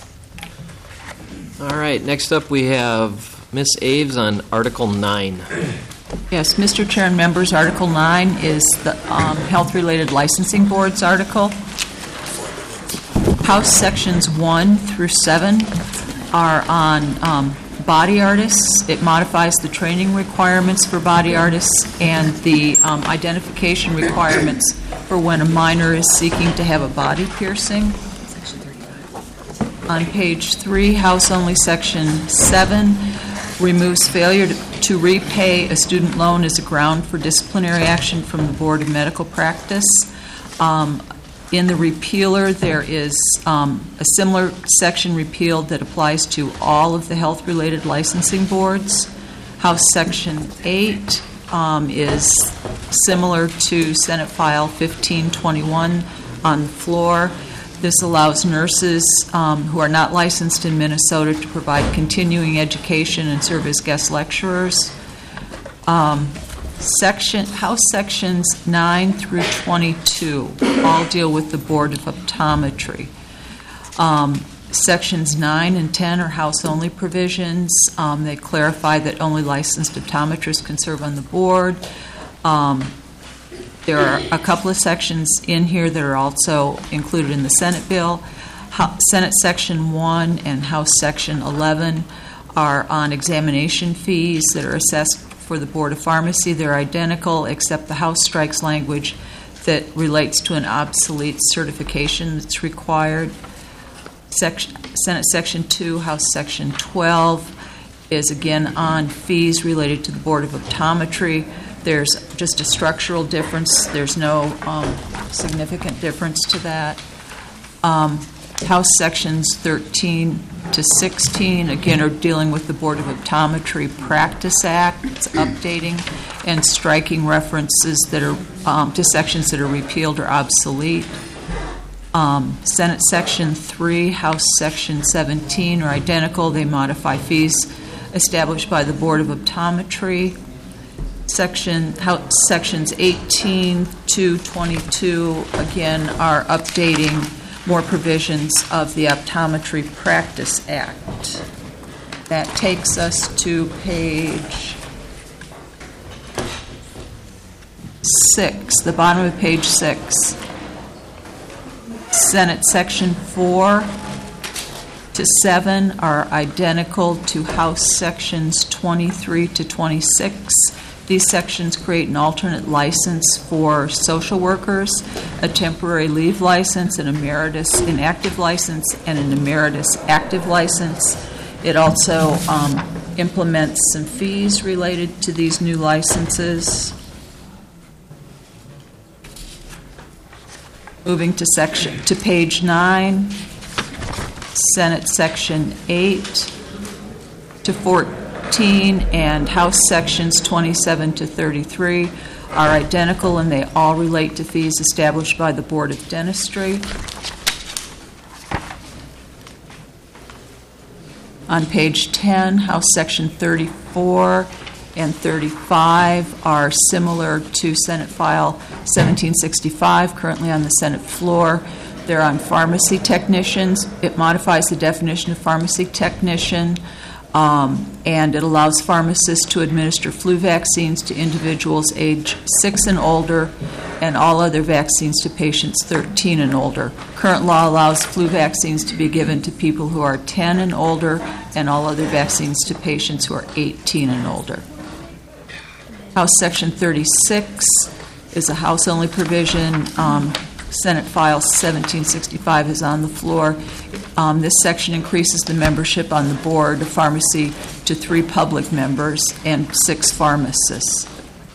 All right, next up we have Ms. Aves on Article 9. Yes, Mr. Chair and members, Article 9 is the Health-Related Licensing Boards article. House Sections 1 through 7 are on body artists. It modifies the training requirements for body artists and the identification requirements for when a minor is seeking to have a body piercing. On page 3, House Only Section 7 removes failure to repay a student loan as a ground for disciplinary action from the Board of Medical Practice. In the repealer, there is a similar section repealed that applies to all of the health-related licensing boards. House Section 8 is similar to Senate File 1521 on the floor. This allows nurses who are not licensed in Minnesota to provide continuing education and serve as guest lecturers. House Sections 9 through 22 all deal with the Board of Optometry. Sections 9 and 10 are House-only provisions. They clarify that only licensed optometrists can serve on the board. There are a couple of sections in here that are also included in the Senate bill. Senate Section 1 and House Section 11 are on examination fees that are assessed for the Board of Pharmacy. They're identical, except the House strikes language that relates to an obsolete certification that's required. Senate Section 2, House Section 12 is again on fees related to the Board of Optometry. There's just a structural difference. There's no significant difference to that. House Sections 13 to 16, again, are dealing with the Board of Optometry Practice Act. It's updating and striking references that are to sections that are repealed or obsolete. Senate Section 3, House Section 17 are identical. They modify fees established by the Board of Optometry. Sections 18 to 22, again, are updating more provisions of the Optometry Practice Act. That takes us to page 6, the bottom of page 6. Senate Section 4 to 7 are identical to House Sections 23 to 26. These sections create an alternate license for social workers, a temporary leave license, an emeritus inactive license, and an emeritus active license. It also implements some fees related to these new licenses. Moving to page 9, Senate Section 8 to 14 and House Sections 27 to 33 are identical, and they all relate to fees established by the Board of Dentistry. On page 10, House Section 34 and 35 are similar to Senate File 1765, currently on the Senate floor. They're on pharmacy technicians. It modifies the definition of pharmacy technician, and it allows pharmacists to administer flu vaccines to individuals age 6 and older, and all other vaccines to patients 13 and older. Current law allows flu vaccines to be given to people who are 10 and older, and all other vaccines to patients who are 18 and older. House Section 36 is a House-only provision. Senate File 1765 is on the floor. This section increases the membership on the Board of Pharmacy to 3 public members and 6 pharmacists.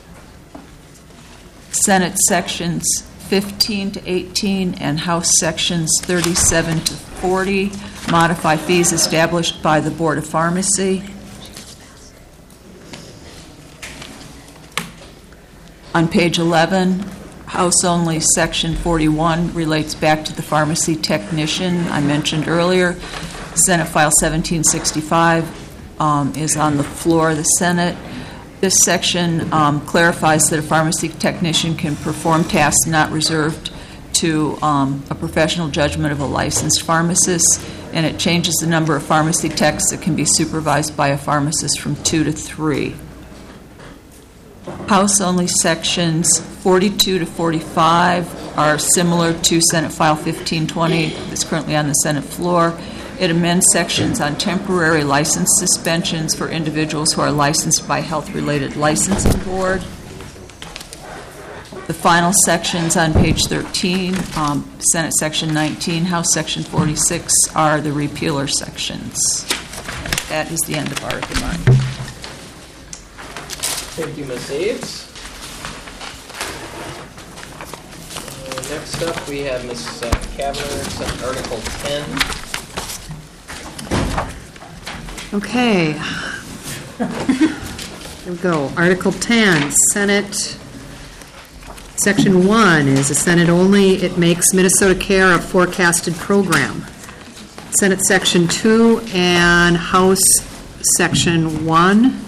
Senate Sections 15 to 18 and House Sections 37 to 40 modify fees established by the Board of Pharmacy. On page 11, House only Section 41 relates back to the pharmacy technician I mentioned earlier. Senate File 1765 is on the floor of the Senate. This section clarifies that a pharmacy technician can perform tasks not reserved to a professional judgment of a licensed pharmacist, and it changes the number of pharmacy techs that can be supervised by a pharmacist from 2 to 3. House-only sections 42 to 45 are similar to Senate File 1520 that's currently on the Senate floor. It amends sections on temporary license suspensions for individuals who are licensed by Health-Related Licensing Board. The final sections on page 13, Senate Section 19, House Section 46, are the repealer sections. That is the end of Article 9. Thank you, Ms. Aves. Next up, we have Ms. Kavner, Senate Article 10. Okay. Here we go. Article 10, Senate, Section 1 is a Senate only. It makes Minnesota Care a forecasted program. Senate Section 2 and House Section 1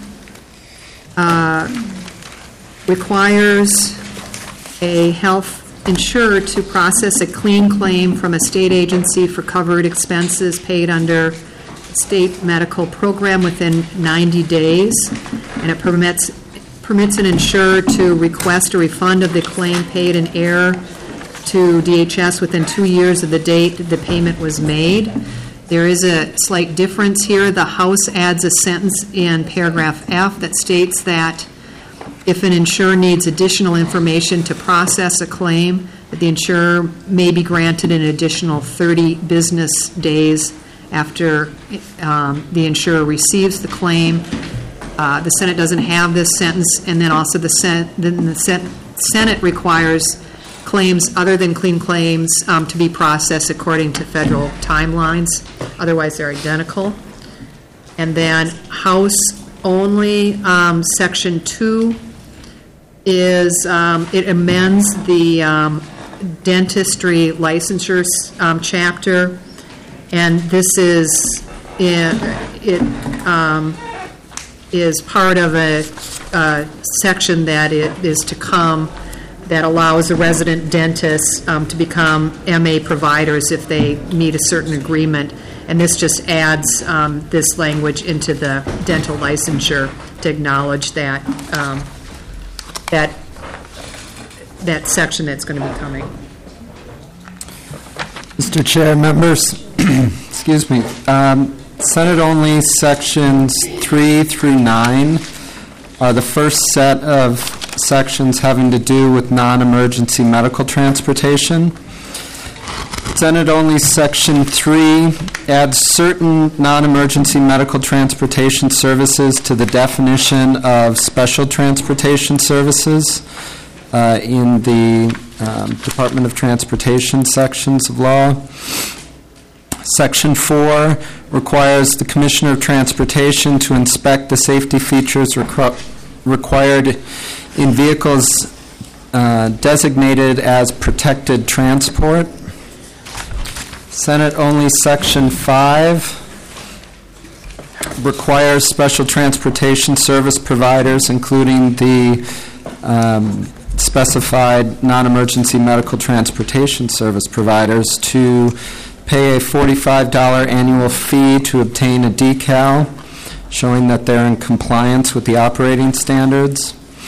requires a health insurer to process a clean claim from a state agency for covered expenses paid under state medical program within 90 days, and it permits an insurer to request a refund of the claim paid in error to DHS within 2 years of the date the payment was made. There is a slight difference here. The House adds a sentence in paragraph F that states that if an insurer needs additional information to process a claim, that the insurer may be granted an additional 30 business days after the insurer receives the claim. The Senate doesn't have this sentence, and then also the Senate requires claims other than clean claims to be processed according to federal timelines. Otherwise, they're identical. And then House only, Section 2 is, it amends the dentistry licensure chapter, and this is is part of a section that is to come that allows the resident dentists to become MA providers if they meet a certain agreement. And this just adds this language into the dental licensure to acknowledge that that section that's going to be coming. Mr. Chair, members, excuse me. Senate only sections 3 through 9 are the first set of sections having to do with non-emergency medical transportation. Senate only section 3 adds certain non-emergency medical transportation services to the definition of special transportation services in the Department of Transportation sections of law. Section 4 requires the Commissioner of Transportation to inspect the safety features required in vehicles designated as protected transport. Senate only Section 5 requires special transportation service providers, including the specified non-emergency medical transportation service providers, to pay a $45 annual fee to obtain a decal showing that they're in compliance with the operating standards.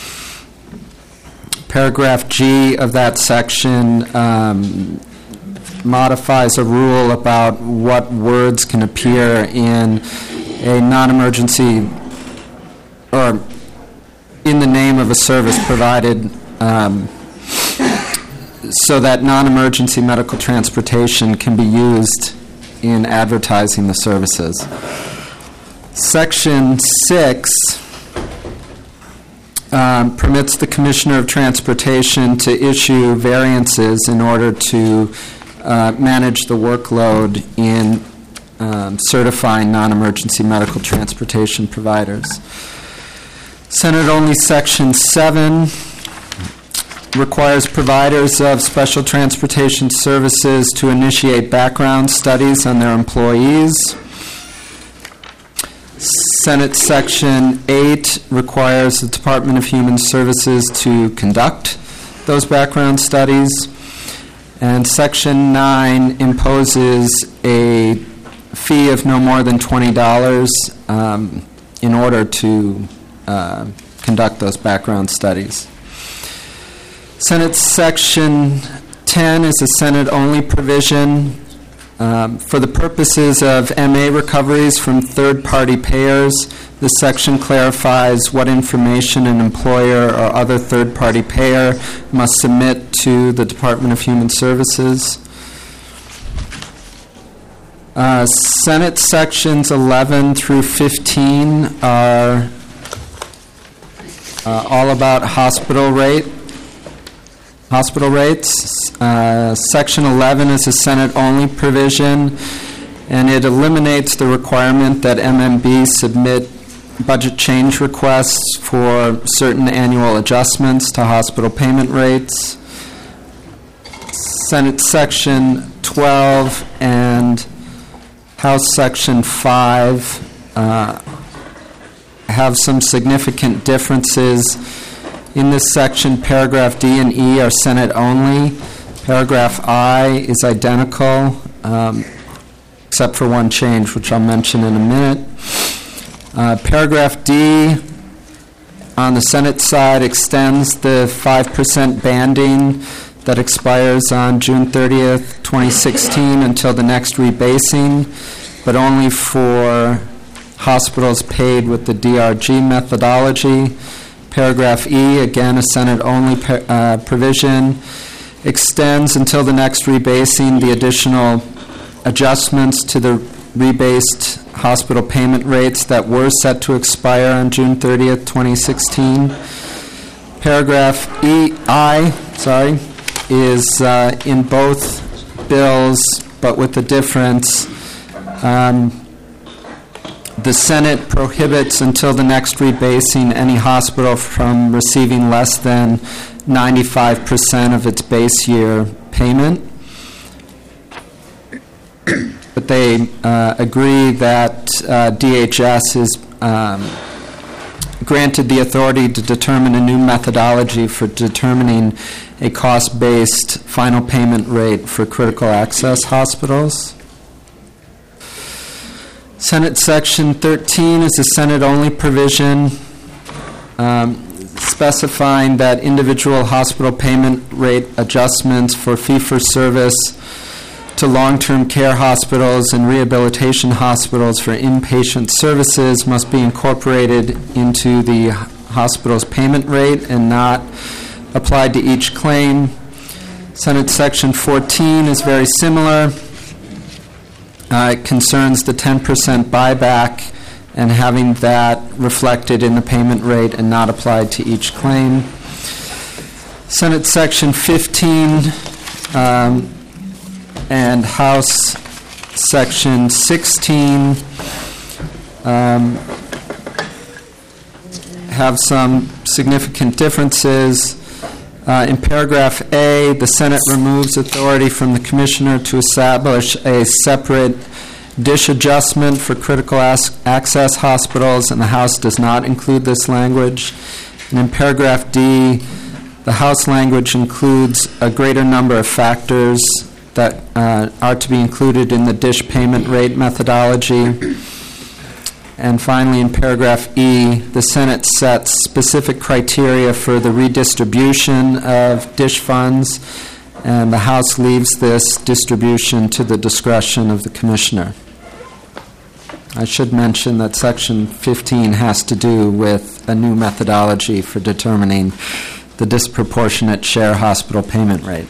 Paragraph G of that section modifies a rule about what words can appear in a non-emergency or in the name of a service provided so that non-emergency medical transportation can be used in advertising the services. Section 6 permits the Commissioner of Transportation to issue variances in order to manage the workload in certifying non-emergency medical transportation providers. Senate only Section 7 requires providers of special transportation services to initiate background studies on their employees. Senate Section 8 requires the Department of Human Services to conduct those background studies. And Section 9 imposes a fee of no more than $20 in order to conduct those background studies. Senate Section 10 is a Senate-only provision. For the purposes of MA recoveries from third-party payers, this section clarifies what information an employer or other third-party payer must submit to the Department of Human Services. Senate Sections 11 through 15 are all about hospital rates. Section 11 is a Senate-only provision, and it eliminates the requirement that MMB submit budget change requests for certain annual adjustments to hospital payment rates. Senate Section 12 and House Section 5 have some significant differences. In this section, paragraph D and E are Senate only. Paragraph I is identical, except for one change, which I'll mention in a minute. Paragraph D on the Senate side extends the 5% banding that expires on June 30th, 2016 until the next rebasing, but only for hospitals paid with the DRG methodology. Paragraph E, again a Senate-only provision, extends until the next rebasing the additional adjustments to the rebased hospital payment rates that were set to expire on June 30th, 2016. Paragraph I is in both bills, but with a difference. The Senate prohibits until the next rebasing any hospital from receiving less than 95% of its base year payment. But they agree that DHS is granted the authority to determine a new methodology for determining a cost-based final payment rate for critical access hospitals. Senate Section 13 is a Senate-only provision specifying that individual hospital payment rate adjustments for fee-for-service to long-term care hospitals and rehabilitation hospitals for inpatient services must be incorporated into the hospital's payment rate and not applied to each claim. Senate Section 14 is very similar. It concerns the 10% buyback and having that reflected in the payment rate and not applied to each claim. Senate Section 15 and House Section 16 have some significant differences. In paragraph A, the Senate removes authority from the Commissioner to establish a separate DISH adjustment for critical access hospitals, and the House does not include this language. And in paragraph D, the House language includes a greater number of factors that are to be included in the DISH payment rate methodology. And finally, in paragraph E, the Senate sets specific criteria for the redistribution of DISH funds, and the House leaves this distribution to the discretion of the Commissioner. I should mention that Section 15 has to do with a new methodology for determining the disproportionate share hospital payment rate.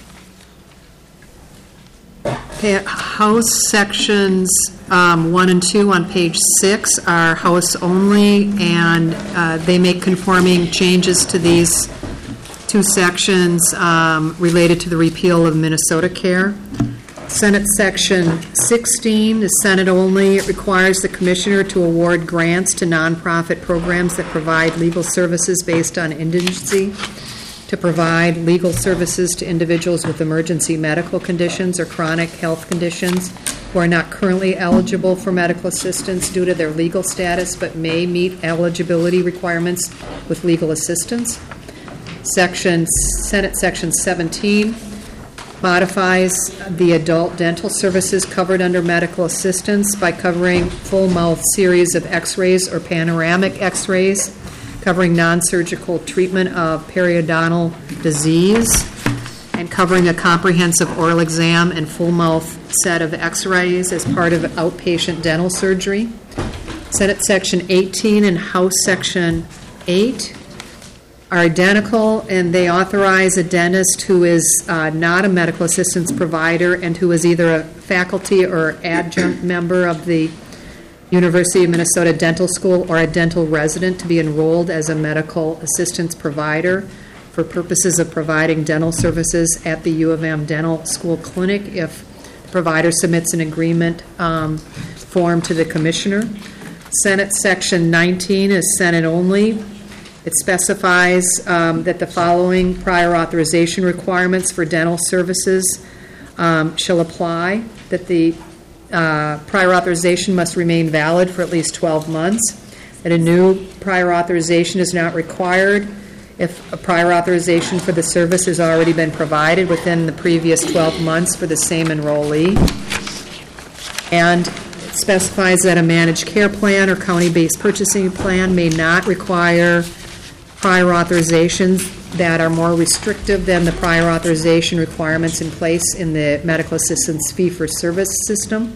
Okay, House Sections 1 and 2 on page 6 are House only, and they make conforming changes to these two sections related to the repeal of Minnesota Care. Senate Section 16 is Senate only. It requires the Commissioner to award grants to nonprofit programs that provide legal services based on indigency, to provide legal services to individuals with emergency medical conditions or chronic health conditions who are not currently eligible for medical assistance due to their legal status but may meet eligibility requirements with legal assistance. Senate Section 17 modifies the adult dental services covered under medical assistance by covering full mouth series of x-rays or panoramic x-rays covering non-surgical treatment of periodontal disease, and covering a comprehensive oral exam and full mouth set of x-rays as part of outpatient dental surgery. Senate Section 18 and House Section 8 are identical, and they authorize a dentist who is not a medical assistance provider and who is either a faculty or adjunct member of the University of Minnesota Dental School or a dental resident to be enrolled as a medical assistance provider for purposes of providing dental services at the U of M Dental School Clinic if the provider submits an agreement form to the commissioner. Senate Section 19 is Senate only. It specifies that the following prior authorization requirements for dental services shall apply, that the prior authorization must remain valid for at least 12 months, that a new prior authorization is not required if a prior authorization for the service has already been provided within the previous 12 months for the same enrollee, and it specifies that a managed care plan or county-based purchasing plan may not require prior authorizations that are more restrictive than the prior authorization requirements in place in the medical assistance fee-for-service system.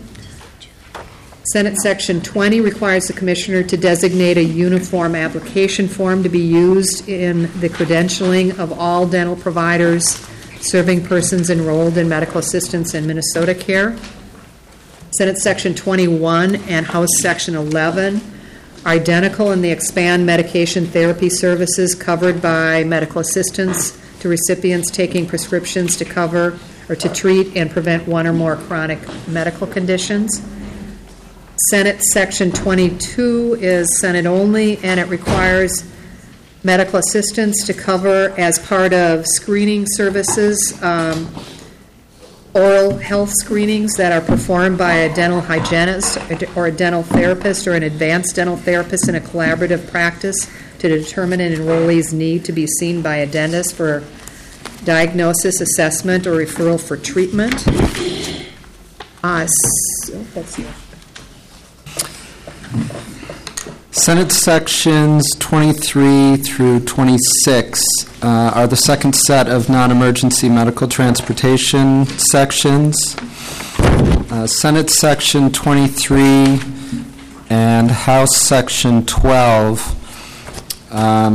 Senate Section 20 requires the commissioner to designate a uniform application form to be used in the credentialing of all dental providers serving persons enrolled in medical assistance and Minnesota Care. Senate Section 21 and House Section 11 are identical, and they expand medication therapy services covered by medical assistance to recipients taking prescriptions to cover or to treat and prevent one or more chronic medical conditions. Senate Section 22 is Senate only, and it requires medical assistance to cover, as part of screening services, oral health screenings that are performed by a dental hygienist or a dental therapist or an advanced dental therapist in a collaborative practice to determine an enrollee's need to be seen by a dentist for diagnosis, assessment, or referral for treatment. Senate Sections 23 through 26 are the second set of non-emergency medical transportation sections. Senate Section 23 and House Section 12,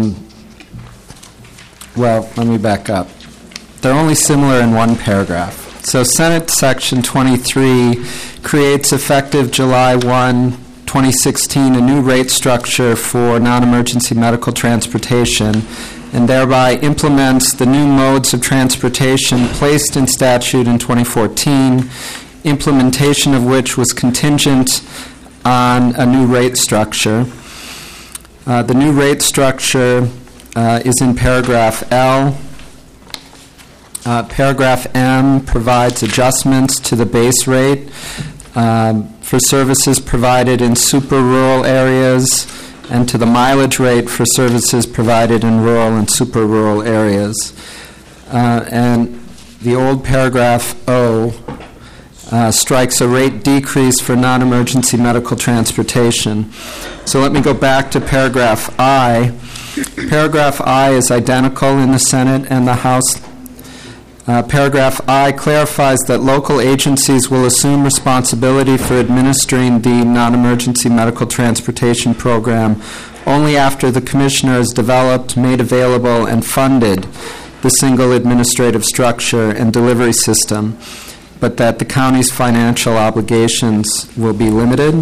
well, let me back up. They're only similar in one paragraph. So Senate Section 23 creates, effective July 1, 2016, a new rate structure for non-emergency medical transportation, and thereby implements the new modes of transportation placed in statute in 2014, implementation of which was contingent on a new rate structure. The new rate structure is in paragraph L. Paragraph M provides adjustments to the base rate for services provided in super rural areas and to the mileage rate for services provided in rural and super rural areas. And the old paragraph O strikes a rate decrease for non-emergency medical transportation. So let me go back to paragraph I. Paragraph I is identical in the Senate and the House. Paragraph I clarifies that local agencies will assume responsibility for administering the non-emergency medical transportation program only after the commissioner has developed, made available, and funded the single administrative structure and delivery system, but that the county's financial obligations will be limited.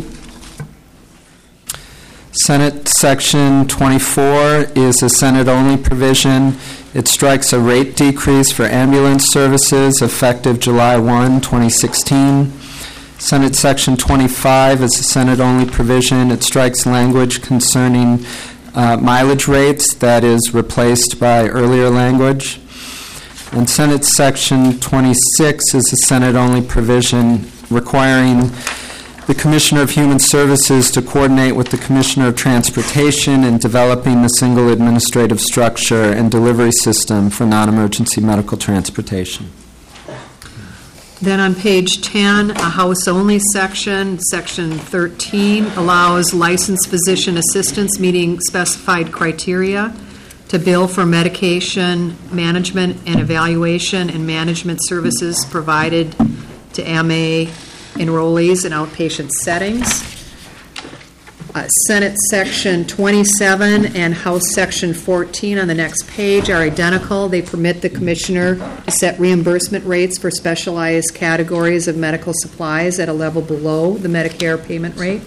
Senate Section 24 is a Senate-only provision. It strikes a rate decrease for ambulance services effective July 1, 2016. Senate Section 25 is a Senate-only provision. It strikes language concerning mileage rates that is replaced by earlier language. And Senate Section 26 is a Senate-only provision requiring the Commissioner of Human Services to coordinate with the Commissioner of Transportation in developing the single administrative structure and delivery system for non-emergency medical transportation. Then on page 10, a house-only section, section 13, allows licensed physician assistants meeting specified criteria to bill for medication management and evaluation and management services provided to MA enrollees in outpatient settings. Senate Section 27 and House Section 14 on the next page are identical. They permit the Commissioner to set reimbursement rates for specialized categories of medical supplies at a level below the Medicare payment rate.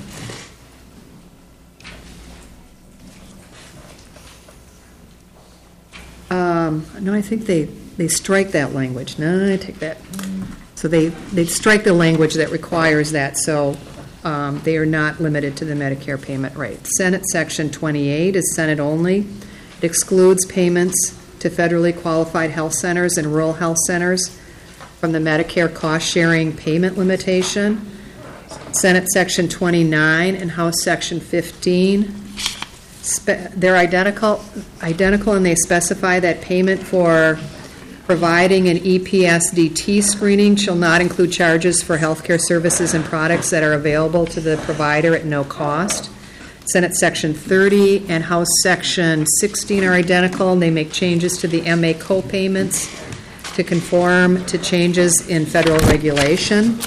No, I think they strike that language. No, I take that. So they strike the language that requires that, so they are not limited to the Medicare payment rate. Senate Section 28 is Senate only. It excludes payments to federally qualified health centers and rural health centers from the Medicare cost-sharing payment limitation. Senate Section 29 and House Section 15, they're identical, and they specify that payment for providing an EPSDT screening shall not include charges for healthcare services and products that are available to the provider at no cost. Senate Section 30 and House Section 16 are identical, and they make changes to the MA co-payments to conform to changes in federal regulation.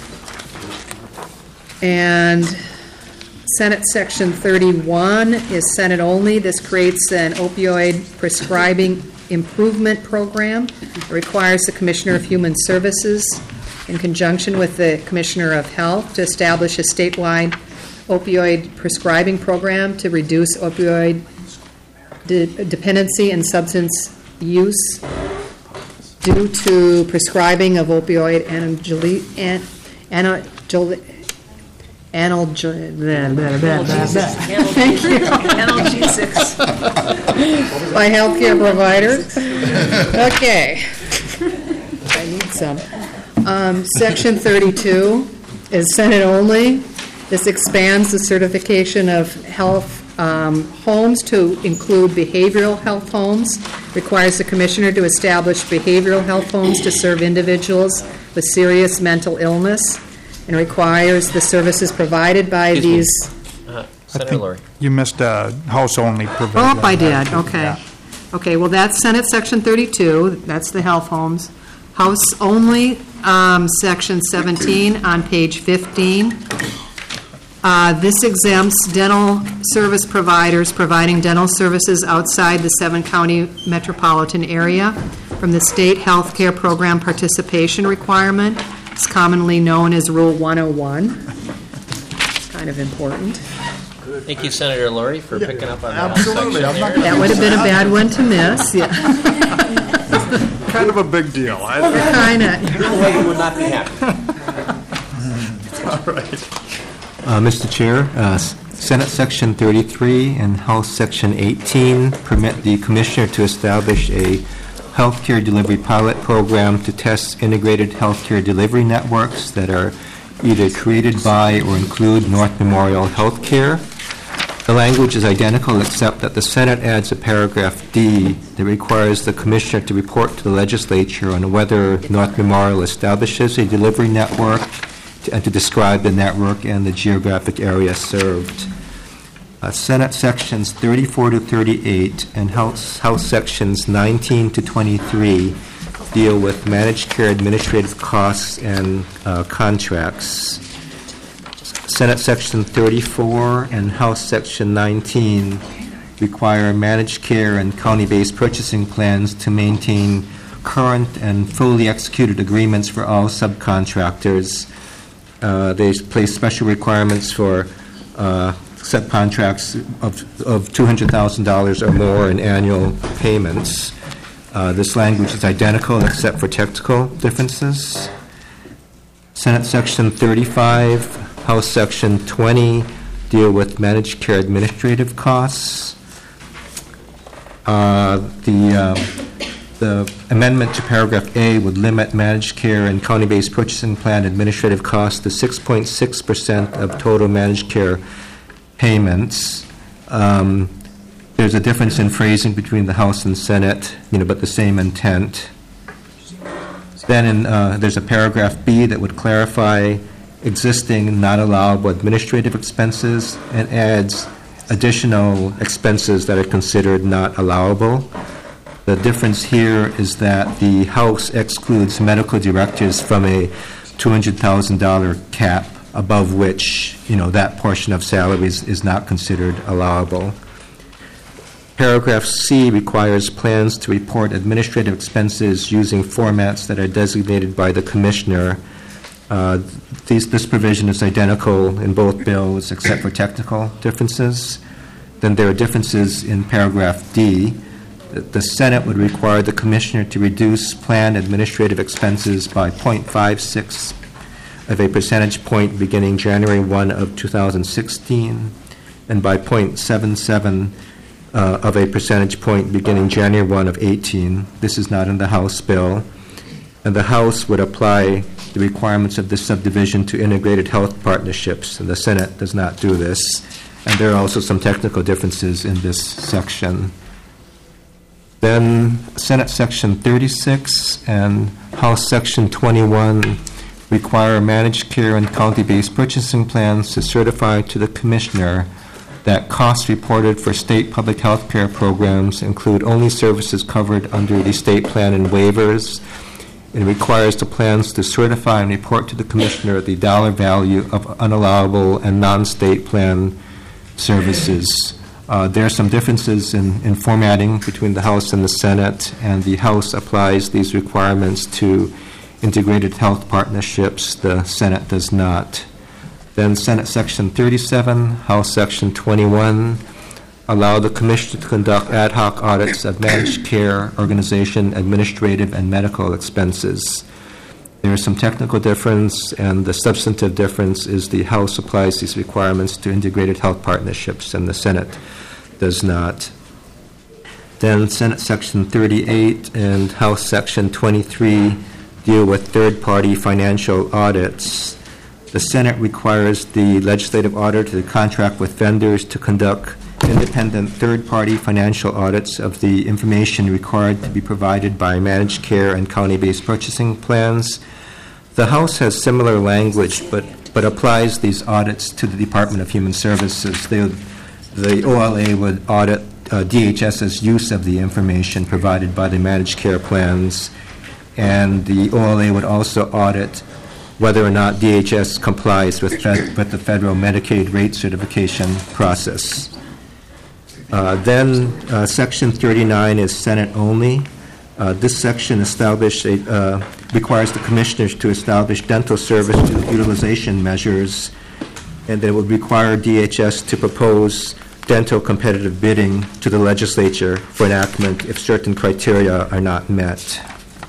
And Senate Section 31 is Senate only. This creates an opioid prescribing improvement program. It requires the Commissioner of Human Services, in conjunction with the Commissioner of Health, to establish a statewide opioid prescribing program to reduce opioid dependency and substance use due to prescribing of opioid analgesics by healthcare providers. Okay. I need some. Section 32 is Senate only. This expands the certification of health homes to include behavioral health homes. Requires the Commissioner to establish behavioral health homes to serve individuals with serious mental illness, and requires the services provided by these. Senator Lurie. You missed a house-only provision. Oh, I did, okay. Yeah. Okay, well, that's Senate Section 32, that's the health homes. House only, Section 17 on page 15. This exempts dental service providers providing dental services outside the 7-county metropolitan area from the state health care program participation requirement. It's commonly known as Rule 101. It's kind of important. Thank you, Senator Lurie, for picking up on that Absolutely. section there. That would have been a bad one to miss, yeah. Kind of a big deal. Kind of. Lurie would not be happy. All right. Mr. Chair, Senate Section 33 and House Section 18 permit the Commissioner to establish a healthcare delivery pilot program to test integrated healthcare delivery networks that are either created by or include North Memorial Healthcare. The language is identical, except that the Senate adds a paragraph D that requires the Commissioner to report to the legislature on whether North Memorial establishes a delivery network and to describe the network and the geographic area served. Senate Sections 34 to 38 and House Sections 19 to 23 deal with managed care administrative costs and contracts. Senate Section 34 and House Section 19 require managed care and county-based purchasing plans to maintain current and fully executed agreements for all subcontractors. They place special requirements for subcontracts of $200,000 or more in annual payments. This language is identical except for technical differences. Senate Section 35, House Section 20 deal with managed care administrative costs. The amendment to paragraph A would limit managed care and county-based purchasing plan administrative costs to 6.6% of total managed care payments. There's a difference in phrasing between the House and Senate, but the same intent. Then there's a paragraph B that would clarify existing not allowable administrative expenses and adds additional expenses that are considered not allowable. The difference here is that the House excludes medical directors from a $200,000 cap, above which, that portion of salaries is not considered allowable. Paragraph C requires plans to report administrative expenses using formats that are designated by the Commissioner. This provision is identical in both bills except for technical differences. Then there are differences in paragraph D. The Senate would require the Commissioner to reduce planned administrative expenses by 0.56 of a percentage point beginning January 1 of 2016 and by 0.77 of a percentage point beginning January 1 of 18. This is not in the House bill. And the House would apply the requirements of this subdivision to integrated health partnerships, and the Senate does not do this. And there are also some technical differences in this section. Then Senate Section 36 and House Section 21 require managed care and county-based purchasing plans to certify to the Commissioner that costs reported for state public health care programs include only services covered under the state plan and waivers. It requires the plans to certify and report to the Commissioner the dollar value of unallowable and non-state plan services. There are some differences in formatting between the House and the Senate, and the House applies these requirements to integrated health partnerships. The Senate does not. Then Senate Section 37, House Section 21 allow the Commissioner to conduct ad hoc audits of managed care, organization, administrative, and medical expenses. There is some technical difference, and the substantive difference is the House applies these requirements to integrated health partnerships, and the Senate does not. Then Senate Section 38 and House Section 23 deal with third-party financial audits. The Senate requires the legislative auditor to contract with vendors to conduct independent third-party financial audits of the information required to be provided by managed care and county-based purchasing plans. The House has similar language, but applies these audits to the Department of Human Services. The OLA would audit DHS's use of the information provided by the managed care plans, and the OLA would also audit whether or not DHS complies with the federal Medicaid rate certification process. Then Section 39 is Senate only. This section requires the commissioners to establish dental service utilization measures, and it would require DHS to propose dental competitive bidding to the legislature for enactment if certain criteria are not met.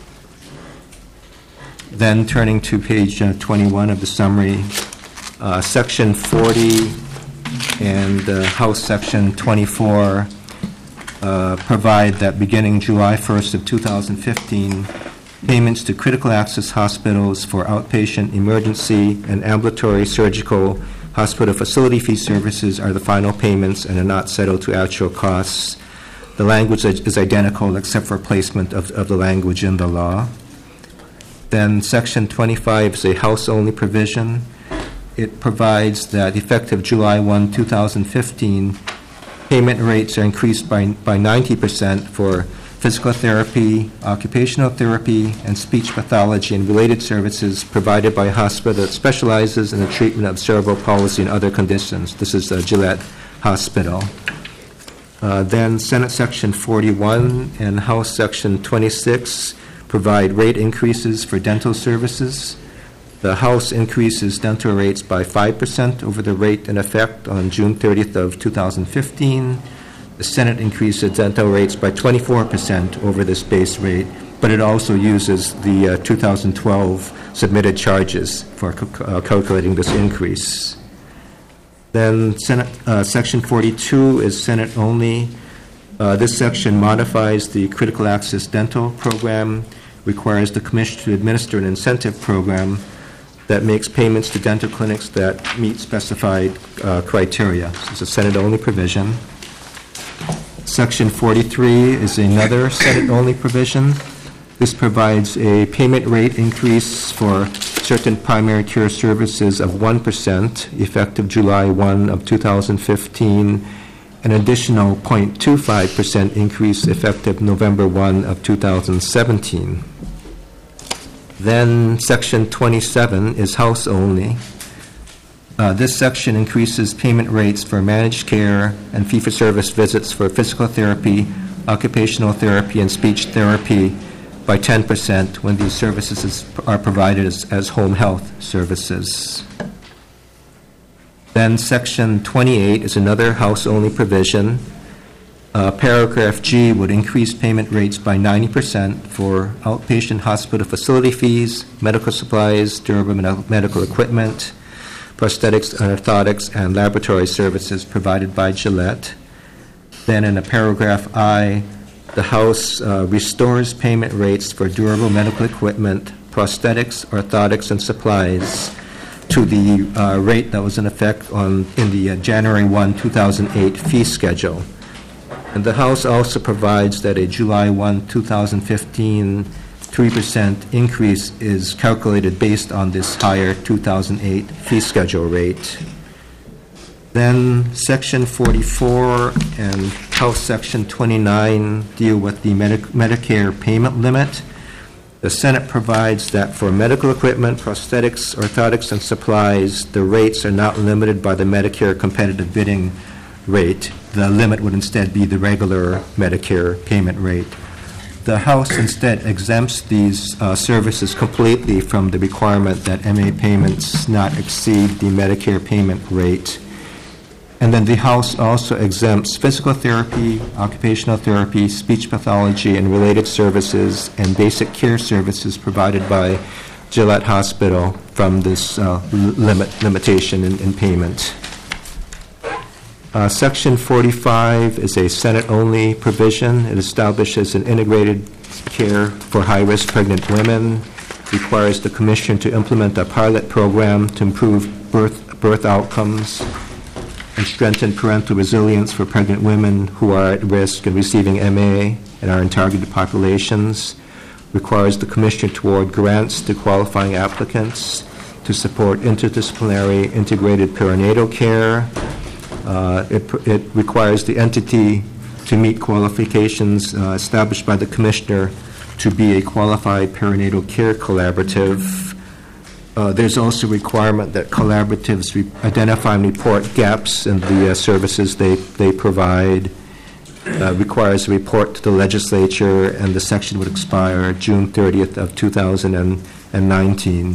Then turning to page 21 of the summary, Section 40 and House Section 24 provide that beginning July 1st of 2015, payments to critical access hospitals for outpatient, emergency, and ambulatory surgical hospital facility fee services are the final payments and are not settled to actual costs. The language is identical except for placement of the language in the law. Then Section 25 is a House-only provision. It provides that effective July 1, 2015, payment rates are increased by 90% for physical therapy, occupational therapy, and speech pathology and related services provided by a hospital that specializes in the treatment of cerebral palsy and other conditions. This is Gillette Hospital. Then Senate Section 41 and House Section 26 provide rate increases for dental services. The House increases dental rates by 5% over the rate in effect on June 30th of 2015. The Senate increases dental rates by 24% over this base rate, but it also uses the 2012 submitted charges for calculating this increase. Then Section 42 is Senate only. This section modifies the critical access dental program, requires the Commissioner to administer an incentive program that makes payments to dental clinics that meet specified criteria. This is a Senate-only provision. Section 43 is another Senate-only provision. This provides a payment rate increase for certain primary care services of 1% effective July 1 of 2015, an additional 0.25% increase effective November 1 of 2017. Then Section 27 is house only. This section increases payment rates for managed care and fee-for-service visits for physical therapy, occupational therapy, and speech therapy by 10% when these services are provided as home health services. Then Section 28 is another house-only provision. Paragraph G would increase payment rates by 90% for outpatient hospital facility fees, medical supplies, durable medical equipment, prosthetics, orthotics, and laboratory services provided by Gillette. Then in a paragraph I, the House restores payment rates for durable medical equipment, prosthetics, orthotics, and supplies to the rate that was in effect in the January 1, 2008 fee schedule. And the House also provides that a July 1, 2015 3% increase is calculated based on this higher 2008 fee schedule rate. Then Section 44 and House Section 29 deal with the Medicare payment limit. The Senate provides that for medical equipment, prosthetics, orthotics, and supplies, the rates are not limited by the Medicare competitive bidding rate. The limit would instead be the regular Medicare payment rate. The House instead exempts these services completely from the requirement that MA payments not exceed the Medicare payment rate. And then the House also exempts physical therapy, occupational therapy, speech pathology, and related services, and basic care services provided by Gillette Hospital from this limitation in payment. Section 45 is a Senate-only provision. It establishes an integrated care for high-risk pregnant women, requires the Commission to implement a pilot program to improve birth outcomes, and strengthen parental resilience for pregnant women who are at risk of receiving MA and are in targeted populations, requires the Commission to award grants to qualifying applicants to support interdisciplinary integrated perinatal care. It requires the entity to meet qualifications established by the Commissioner to be a qualified perinatal care collaborative. There's also a requirement that collaboratives identify and report gaps in the services they provide. Requires a report to the legislature, and the section would expire June 30th of 2019.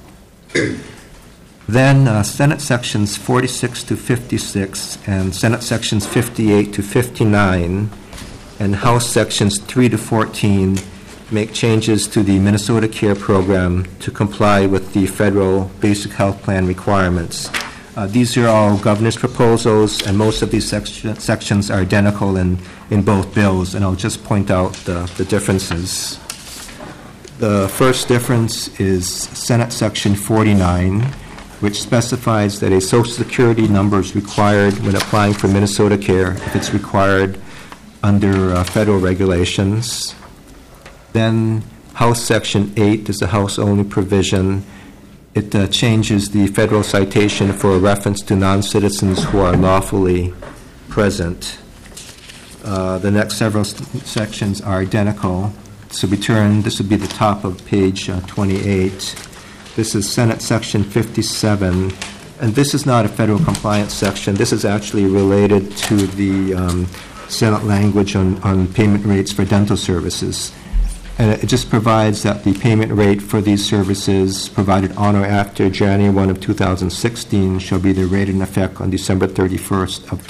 Then Senate Sections 46 to 56 and Senate Sections 58 to 59 and House Sections 3 to 14 make changes to the Minnesota Care Program to comply with the federal Basic Health Plan requirements. These are all governor's proposals, and most of these sections are identical in both bills, and I'll just point out the differences. The first difference is Senate Section 49, which specifies that a Social Security number is required when applying for Minnesota Care if it's required under federal regulations. Then House Section 8 is a House-only provision. It changes the federal citation for a reference to non-citizens who are lawfully present. The next several sections are identical. So this would be the top of page 28. This is Senate Section 57, and this is not a federal compliance section. This is actually related to the Senate language on payment rates for dental services. And it just provides that the payment rate for these services provided on or after January 1 of 2016 shall be the rate in effect on December 31st of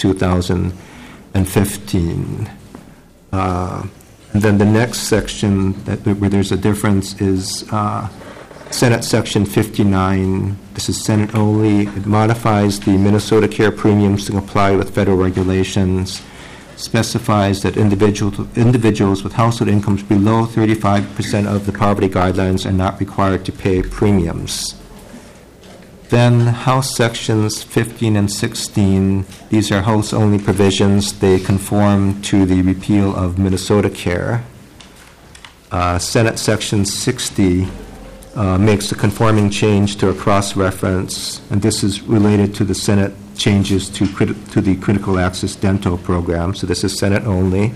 2015. And then the next section where there's a difference is Senate Section 59. This is Senate only. It modifies the Minnesota Care premiums to comply with federal regulations, specifies that individuals with household incomes below 35% of the poverty guidelines are not required to pay premiums. Then House Sections 15 and 16, these are House-only provisions. They conform to the repeal of Minnesota Care. Senate Section 60 makes a conforming change to a cross-reference, and this is related to the Senate changes to the Critical Access Dental Program, so this is Senate only.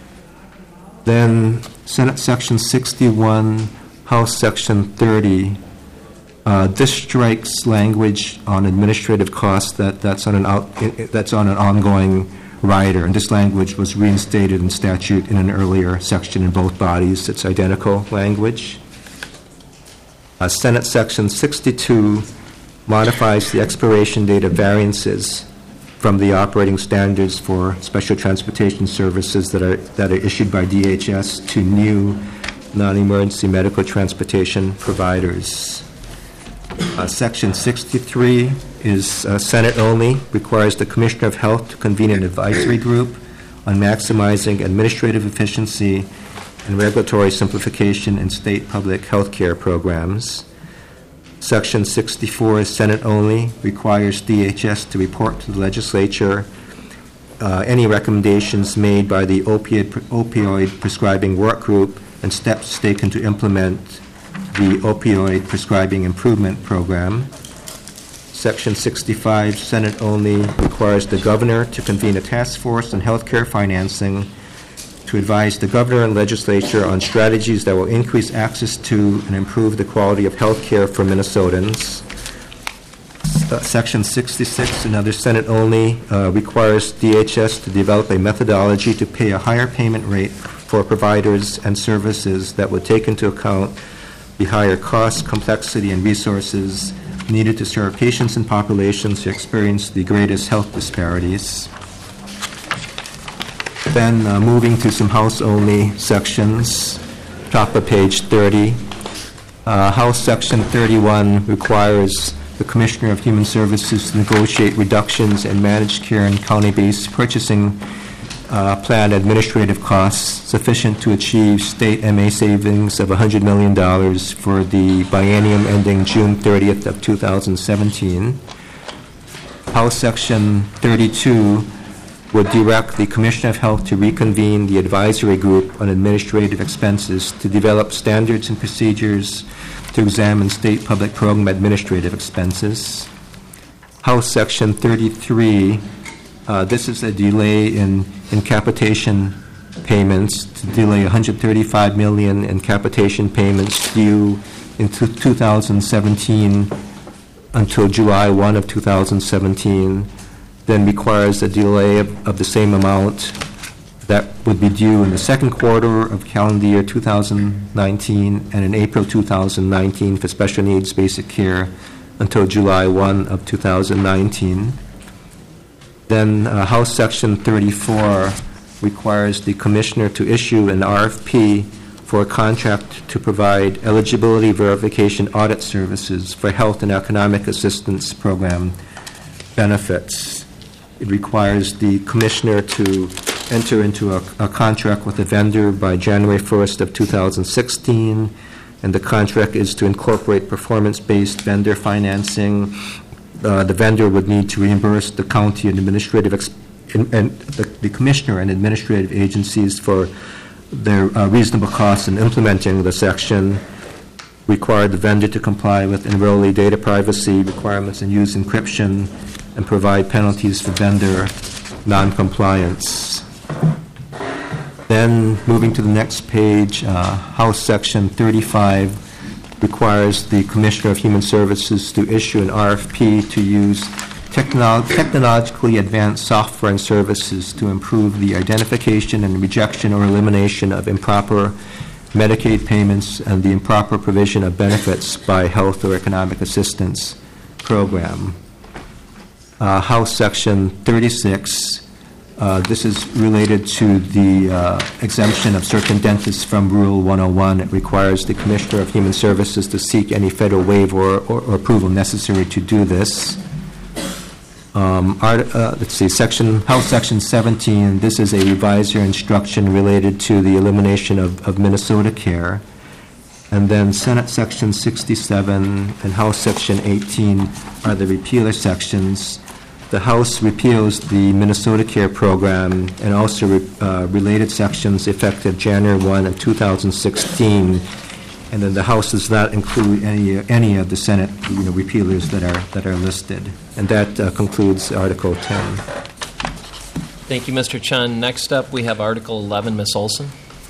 Then Senate Section 61, House Section 30, this strikes language on administrative costs that's on an ongoing rider, and this language was reinstated in statute in an earlier section in both bodies. It's identical language. Senate Section 62 modifies the expiration date of variances from the operating standards for special transportation services that are issued by DHS to new non-emergency medical transportation providers. Section 63 is Senate only, requires the Commissioner of Health to convene an advisory group on maximizing administrative efficiency and regulatory simplification in state public health care programs. Section 64 is Senate only, requires DHS to report to the legislature any recommendations made by the opioid prescribing work group and steps taken to implement the opioid prescribing improvement program. Section 65, Senate only, requires the governor to convene a task force on healthcare financing to advise the governor and legislature on strategies that will increase access to and improve the quality of health care for Minnesotans. Section 66, another Senate only, requires DHS to develop a methodology to pay a higher payment rate for providers and services that would take into account the higher cost, complexity, and resources needed to serve patients and populations who experience the greatest health disparities. Then moving to some House-only sections, top of page 30. House Section 31 requires the Commissioner of Human Services to negotiate reductions in managed care and county-based purchasing plan administrative costs sufficient to achieve state MA savings of $100 million for the biennium ending June 30th of 2017. House Section 32 would direct the Commissioner of Health to reconvene the advisory group on administrative expenses to develop standards and procedures to examine state public program administrative expenses. House Section 33, this is a delay in capitation payments, to delay $135 million in capitation payments due in 2017 until July 1 of 2017, then requires a delay of the same amount that would be due in the second quarter of calendar year 2019 and in April 2019 for special needs basic care until July 1 of 2019. Then House Section 34 requires the Commissioner to issue an RFP for a contract to provide eligibility verification audit services for health and economic assistance program benefits. It requires the Commissioner to enter into a contract with a vendor by January 1st of 2016, and the contract is to incorporate performance-based vendor financing. The vendor would need to reimburse the county and administrative and the Commissioner and administrative agencies for their reasonable costs in implementing the section, require the vendor to comply with enrollee data privacy requirements and use encryption, and provide penalties for vendor noncompliance. Then, moving to the next page, House Section 35 requires the Commissioner of Human Services to issue an RFP to use technologically advanced software and services to improve the identification and rejection or elimination of improper Medicaid payments and the improper provision of benefits by health or economic assistance program. House Section 36, this is related to the exemption of certain dentists from Rule 101. It requires the Commissioner of Human Services to seek any federal waiver or approval necessary to do this. Let's see, House Section 17, this is a revisor instruction related to the elimination of Minnesota Care. And then Senate Section 67 and House Section 18 are the repealer sections. The House repeals the Minnesota Care Program and also related sections effective January 1 of 2016. And then the House does not include any of the Senate repealers that are listed. And that concludes Article 10. Thank you, Mr. Chun. Next up, we have Article 11, Ms. Olson.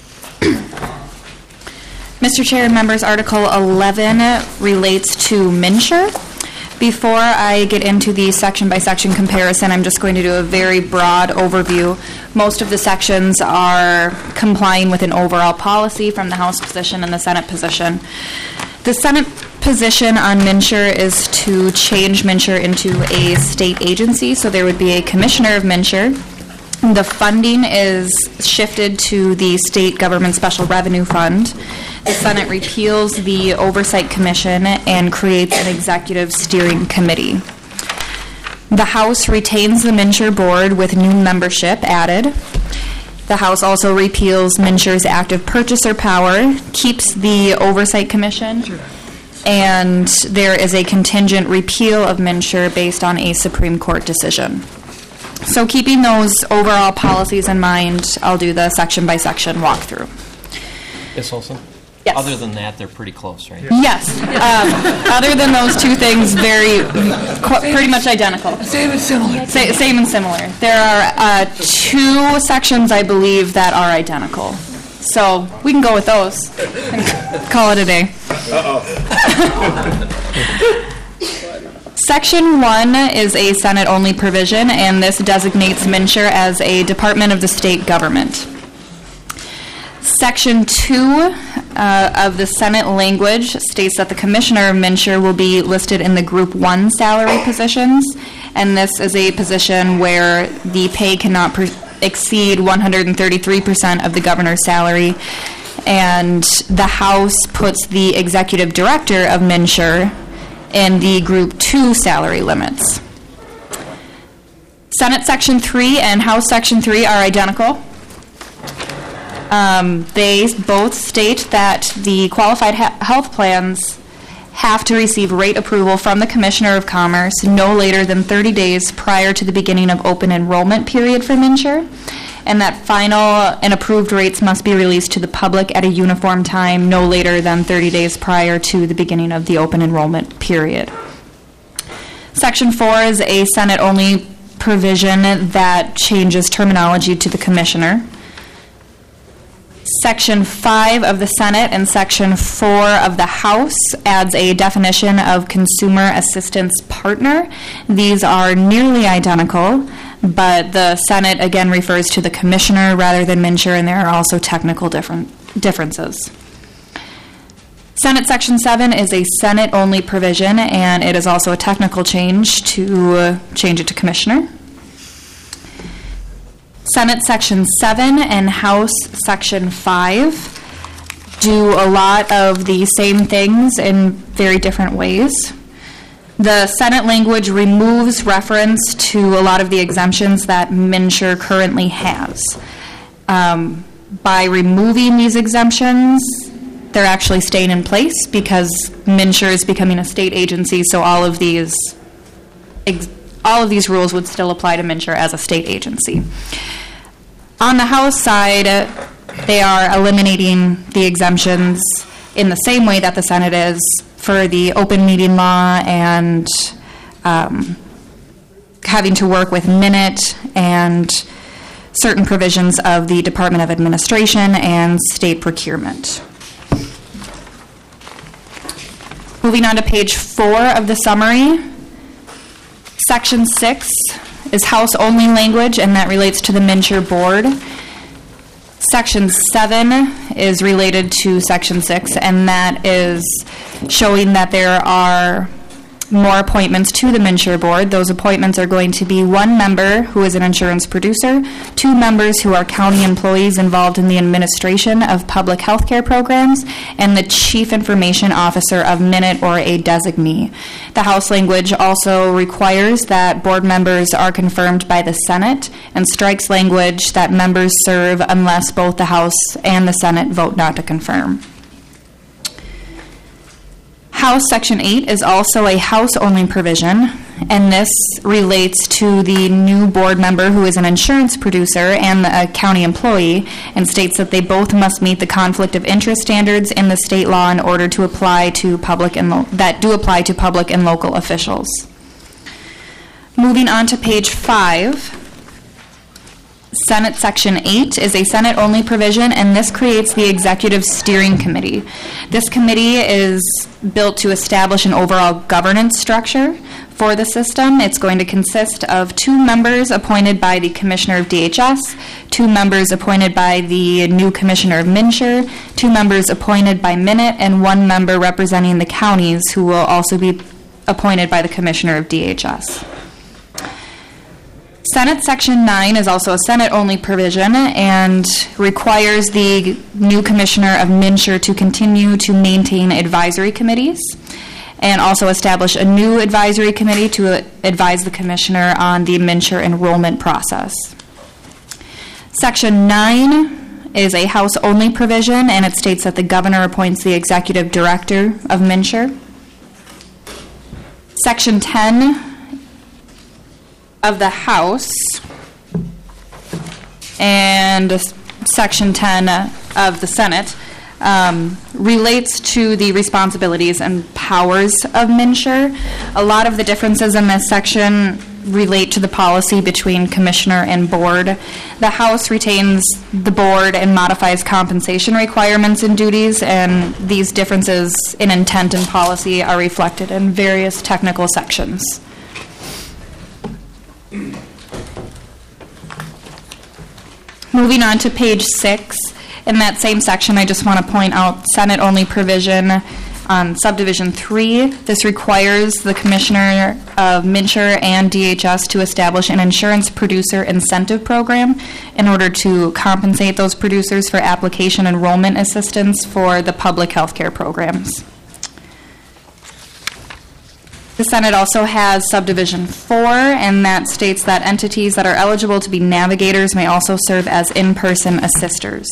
Mr. Chair and members, Article 11 relates to MNsure. Before I get into the section-by-section comparison, I'm just going to do a very broad overview. Most of the sections are complying with an overall policy from the House position and the Senate position. The Senate position on MNsure is to change MNsure into a state agency, so there would be a commissioner of MNsure. The funding is shifted to the State Government Special Revenue Fund. The Senate repeals the Oversight Commission and creates an executive steering committee. The House retains the MNsure board with new membership added. The House also repeals MNsure's active purchaser power, keeps the Oversight Commission, and there is a contingent repeal of MNsure based on a Supreme Court decision. So keeping those overall policies in mind, I'll do the section-by-section walkthrough. Ms. Olson? Yes. Other than that, they're pretty close, right? Yes. Other than those two things, pretty much identical. Same and similar. Same and similar. There are two sections, I believe, that are identical. So we can go with those and call it a day. Section 1 is a Senate-only provision, and this designates MNsure as a department of the state government. Section 2 of the Senate language states that the commissioner of MNsure will be listed in the Group 1 salary positions, and this is a position where the pay cannot exceed 133% of the governor's salary, and the House puts the executive director of MNsure in the Group 2 salary limits. Senate Section 3 and House Section 3 are identical. They both state that the qualified health plans have to receive rate approval from the Commissioner of Commerce no later than 30 days prior to the beginning of open enrollment period for MNsure, and that final and approved rates must be released to the public at a uniform time no later than 30 days prior to the beginning of the open enrollment period. Section 4 is a Senate-only provision that changes terminology to the Commissioner. Section 5 of the Senate and Section 4 of the House adds a definition of consumer assistance partner. These are nearly identical, but the Senate again refers to the commissioner rather than MNsure, and there are also technical differences. Senate Section 7 is a Senate-only provision, and it is also a technical change to change it to commissioner. Senate Section 7 and House Section 5 do a lot of the same things in very different ways. The Senate language removes reference to a lot of the exemptions that MNsure currently has. By removing these exemptions, they're actually staying in place because MNsure is becoming a state agency, so all of these rules would still apply to MNsure as a state agency. On the House side, they are eliminating the exemptions in the same way that the Senate is for the open meeting law and having to work with minute and certain provisions of the Department of Administration and state procurement. Moving on to page 4 of the summary, Section 6 is House-only language, and that relates to the MNsure board. Section 7 is related to Section 6, and that is showing that there are more appointments to the MNsure board. Those appointments are going to be 1 member who is an insurance producer, 2 members who are county employees involved in the administration of public health care programs, and the chief information officer of Minute or a designee. The House language also requires that board members are confirmed by the Senate and strikes language that members serve unless both the House and the Senate vote not to confirm. House Section 8 is also a House-only provision. and this relates to the new board member who is an insurance producer and a county employee, and states that they both must meet the conflict of interest standards in the state law in order to apply to public and apply to public and local officials. Moving on to page 5. Senate Section 8 is a Senate-only provision, and this creates the Executive Steering Committee. This committee is built to establish an overall governance structure for the system. It's going to consist of 2 members appointed by the Commissioner of DHS, 2 members appointed by the new Commissioner of MNsure, 2 members appointed by Minute, and 1 member representing the counties who will also be appointed by the Commissioner of DHS. Senate Section 9 is also a Senate-only provision and requires the new Commissioner of MNsure to continue to maintain advisory committees and also establish a new advisory committee to advise the Commissioner on the MNsure enrollment process. Section 9 is a House-only provision, and it states that the Governor appoints the Executive Director of MNsure. Section 10 of the House and Section 10 of the Senate relates to the responsibilities and powers of MNsure. A lot of the differences in this section relate to the policy between commissioner and board. The House retains the board and modifies compensation requirements and duties, and these differences in intent and policy are reflected in various technical sections. Moving on to page 6, in that same section, I just want to point out Senate-only provision on subdivision 3. This requires the Commissioner of MNsure and DHS to establish an insurance producer incentive program in order to compensate those producers for application enrollment assistance for the public health care programs. The Senate also has subdivision 4, and that states that entities that are eligible to be navigators may also serve as in-person assisters.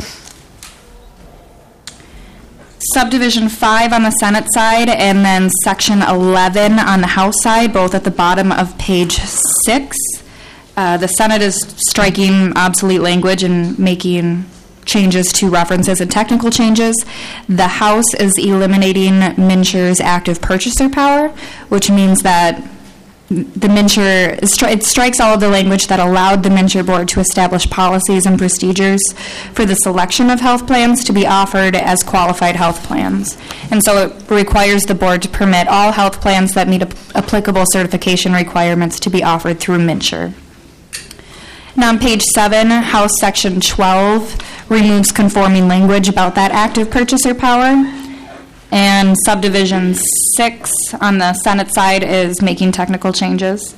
Subdivision 5 on the Senate side, and then section 11 on the House side, both at the bottom of page 6. The Senate is striking obsolete language and making changes to references and technical changes. The House is eliminating MNsure's active purchaser power, which means that the MNsure, it strikes all of the language that allowed the MNsure board to establish policies and procedures for the selection of health plans to be offered as qualified health plans. And so it requires the board to permit all health plans that meet applicable certification requirements to be offered through MNsure. Now on page 7, House Section 12 removes conforming language about that active purchaser power. And subdivision 6 on the Senate side is making technical changes.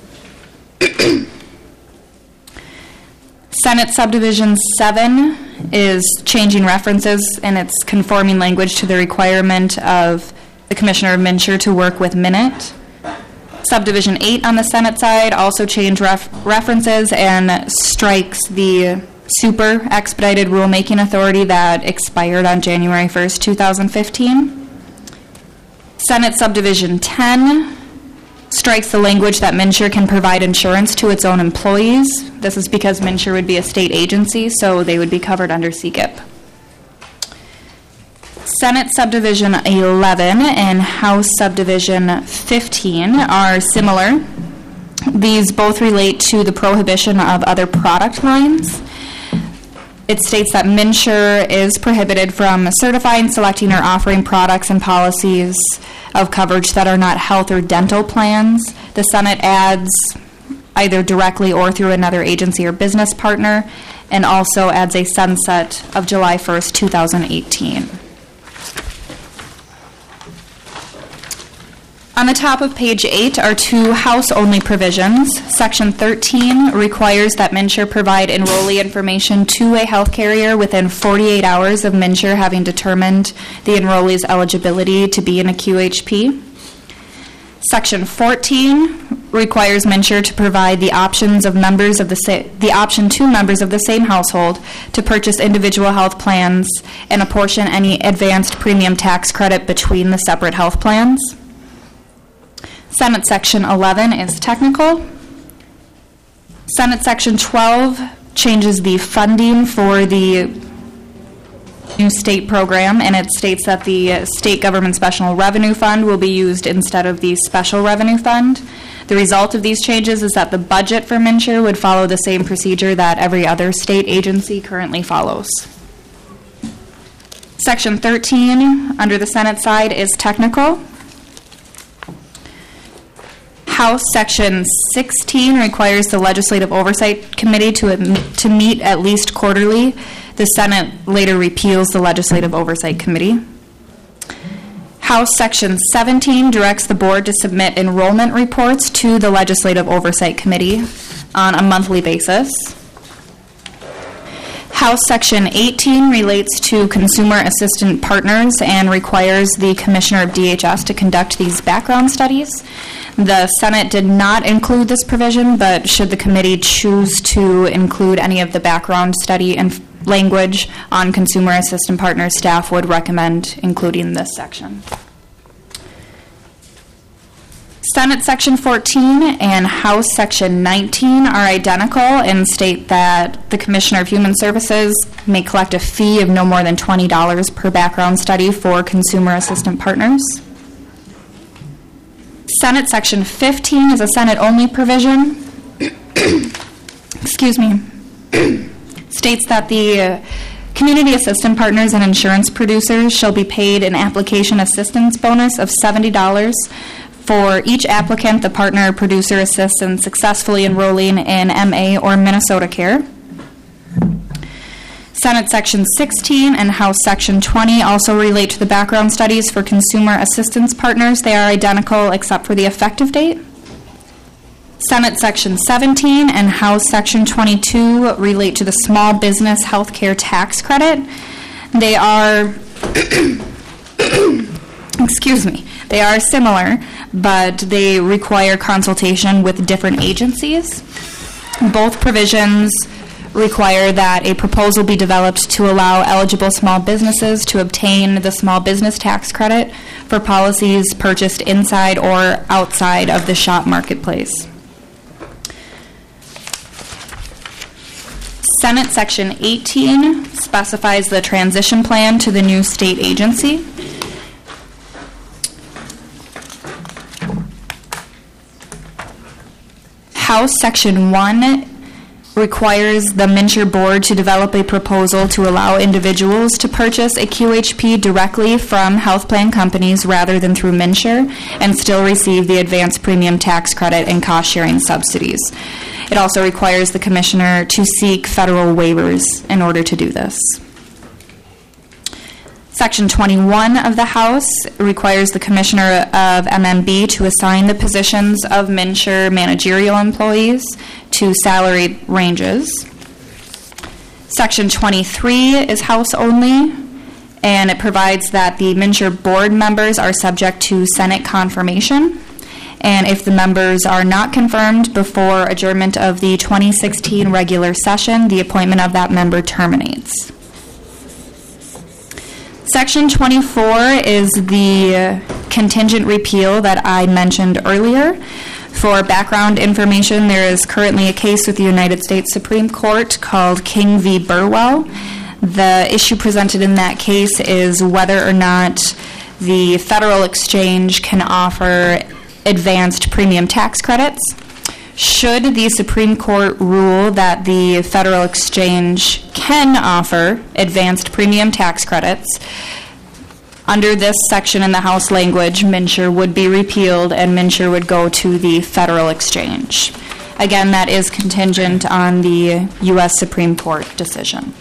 Senate subdivision 7 is changing references, and it's conforming language to the requirement of the Commissioner of MNsure to work with Minute. Subdivision 8 on the Senate side also changed references and strikes the super expedited rulemaking authority that expired on January 1st, 2015. Senate Subdivision 10 strikes the language that MNsure can provide insurance to its own employees. This is because MNsure would be a state agency, so they would be covered under CGIP. Senate Subdivision 11 and House Subdivision 15 are similar. These both relate to the prohibition of other product lines. It states that MNsure is prohibited from certifying, selecting, or offering products and policies of coverage that are not health or dental plans. The Senate adds either directly or through another agency or business partner, and also adds a sunset of July 1st, 2018. On the top of page 8 are two House-only provisions. Section 13 requires that MNsure provide enrollee information to a health carrier within 48 hours of MNsure having determined the enrollee's eligibility to be in a QHP. Section 14 requires MNsure to provide the options of members of the option to members of the same household to purchase individual health plans and apportion any advanced premium tax credit between the separate health plans. Senate Section 11 is technical. Senate Section 12 changes the funding for the new state program, and it states that the State Government Special Revenue Fund will be used instead of the Special Revenue Fund. The result of these changes is that the budget for MNsure would follow the same procedure that every other state agency currently follows. Section 13, under the Senate side, is technical. House Section 16 requires the Legislative Oversight Committee to meet at least quarterly. The Senate later repeals the Legislative Oversight Committee. House Section 17 directs the board to submit enrollment reports to the Legislative Oversight Committee on a monthly basis. House Section 18 relates to consumer assistant partners and requires the Commissioner of DHS to conduct these background studies. The Senate did not include this provision, but should the committee choose to include any of the background study and language on consumer assistant partners, staff would recommend including this section. Senate Section 14 and House Section 19 are identical and state that the Commissioner of Human Services may collect a fee of no more than $20 per background study for consumer assistant partners. Senate Section 15 is a Senate-only provision. Excuse me. States that the community assistant partners and insurance producers shall be paid an application assistance bonus of $70 for each applicant the partner or producer assists in successfully enrolling in MA or Minnesota Care. Senate Section 16 and House Section 20 also relate to the background studies for consumer assistance partners. They are identical except for the effective date. Senate Section 17 and House Section 22 relate to the small business health care tax credit. They are, excuse me, they are similar, but they require consultation with different agencies. Both provisions require that a proposal be developed to allow eligible small businesses to obtain the small business tax credit for policies purchased inside or outside of the shop marketplace. Senate Section 18 specifies the transition plan to the new state agency. House Section 1 requires the MNsure board to develop a proposal to allow individuals to purchase a QHP directly from health plan companies rather than through MNsure and still receive the advanced premium tax credit and cost-sharing subsidies. It also requires the commissioner to seek federal waivers in order to do this. Section 21 of the House requires the Commissioner of MMB to assign the positions of MNsure managerial employees to salary ranges. Section 23 is House only, and it provides that the MNsure board members are subject to Senate confirmation, and if the members are not confirmed before adjournment of the 2016 regular session, the appointment of that member terminates. Section 24 is the contingent repeal that I mentioned earlier. For background information, there is currently a case with the United States Supreme Court called King v. Burwell. The issue presented in that case is whether or not the federal exchange can offer advanced premium tax credits. Should the Supreme Court rule that the federal exchange can offer advanced premium tax credits, under this section in the House language, MNsure would be repealed and MNsure would go to the federal exchange. Again, that is contingent on the U.S. Supreme Court decision.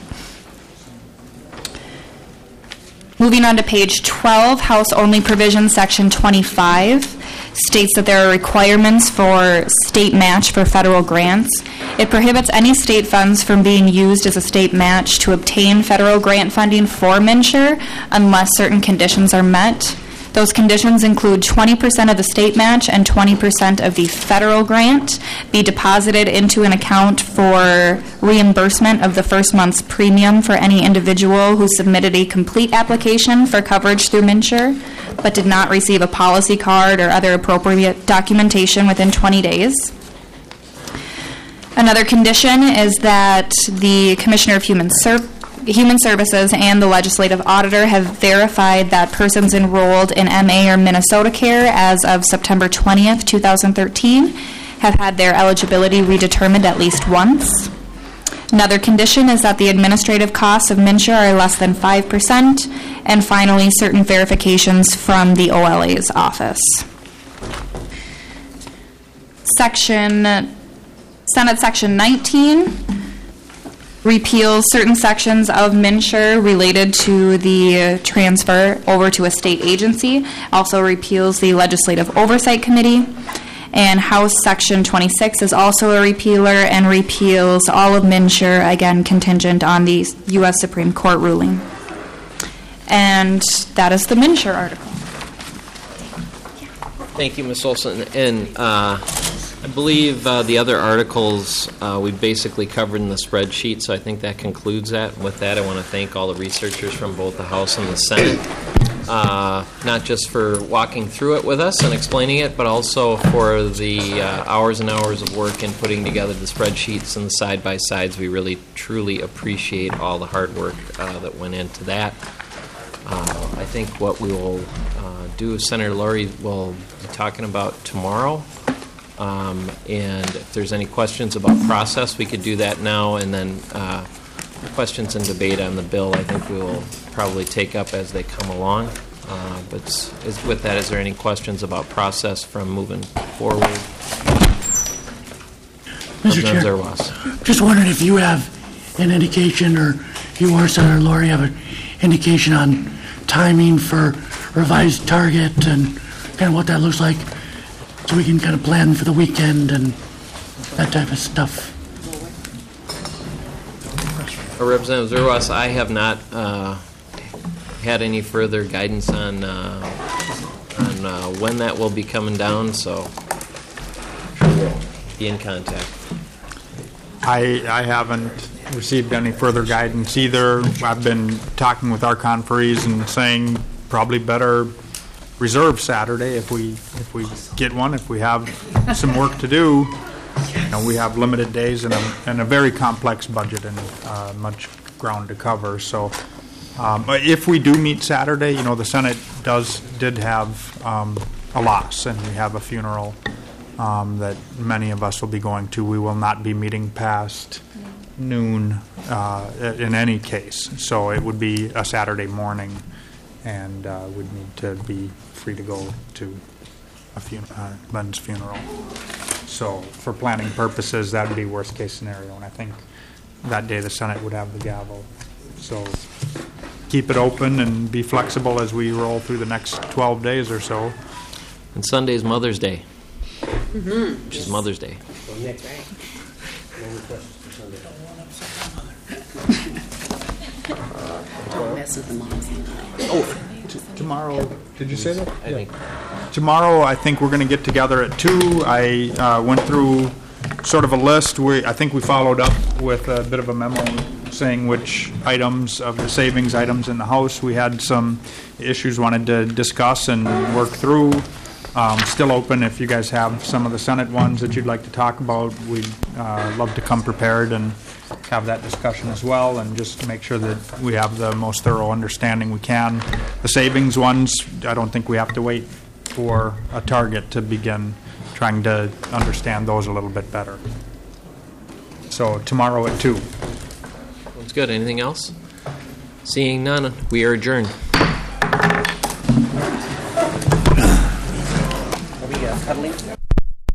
Moving on to page 12, House-only provision, section 25, states that there are requirements for state match for federal grants. It prohibits any state funds from being used as a state match to obtain federal grant funding for MNsure unless certain conditions are met. Those conditions include 20% of the state match and 20% of the federal grant be deposited into an account for reimbursement of the first month's premium for any individual who submitted a complete application for coverage through MNsure. but did not receive a policy card or other appropriate documentation within 20 days. Another condition is that the Commissioner of Human Services and the Legislative Auditor have verified that persons enrolled in MA or Minnesota Care as of September 20th, 2013 have had their eligibility redetermined at least once. Another condition is that the administrative costs of MNsure are less than 5%, and finally, certain verifications from the OLA's office. Senate Section 19 repeals certain sections of MNsure related to the transfer over to a state agency, also repeals the Legislative Oversight Committee, and House Section 26 is also a repealer and repeals all of MNsure, again contingent on the U.S. Supreme Court ruling. And that is the MNsure article. Thank you, Ms. Olson. And I believe the other articles we basically covered in the spreadsheet, so I think that concludes that. And with that, I want to thank all the researchers from both the House and the Senate, not just for walking through it with us and explaining it, but also for the hours and hours of work in putting together the spreadsheets and the side-by-sides. We really, truly appreciate all the hard work that went into that. I think what we will do, Senator Laurie will be talking about tomorrow. And if there's any questions about process, we could do that now, and then questions and debate on the bill, I think we will probably take up as they come along. But with that, is there any questions about process from moving forward? Mr. Chair, Zerwas. just wondering if you have an indication, or you or Senator Laurie have an indication on timing for revised target and kind of what that looks like, so we can kind of plan for the weekend and that type of stuff. Representative Zerwas, I have not had any further guidance on when that will be coming down, so we'll be in contact. I haven't received any further guidance either. I've been talking with our conferees and saying probably better reserve Saturday if we get one, if we have some work to do. You know, we have limited days and a very complex budget and much ground to cover. So but if we do meet Saturday, you know, the Senate did have a loss, and we have a funeral that many of us will be going to. We will not be meeting past noon in any case. So it would be a Saturday morning, and we'd need to be free to go to a Len's funeral. So for planning purposes, that would be worst case scenario, and I think that day the Senate would have the gavel. So keep it open and be flexible as we roll through the next 12 days or so. And Sunday's Mother's Day, which is Mother's Day. Tomorrow, did you say that? I think. Tomorrow, I think we're going to get together at 2. I went through sort of a list. I think we followed up with a bit of a memo saying which items of the savings items in the House we had some issues wanted to discuss and work through. Still open if you guys have some of the Senate ones that you'd like to talk about. We'd love to come prepared and have that discussion as well, and just make sure that we have the most thorough understanding we can. The savings ones, I don't think we have to wait for a target to begin trying to understand those a little bit better. So tomorrow at 2. Sounds good. Anything else? Seeing none, we are adjourned.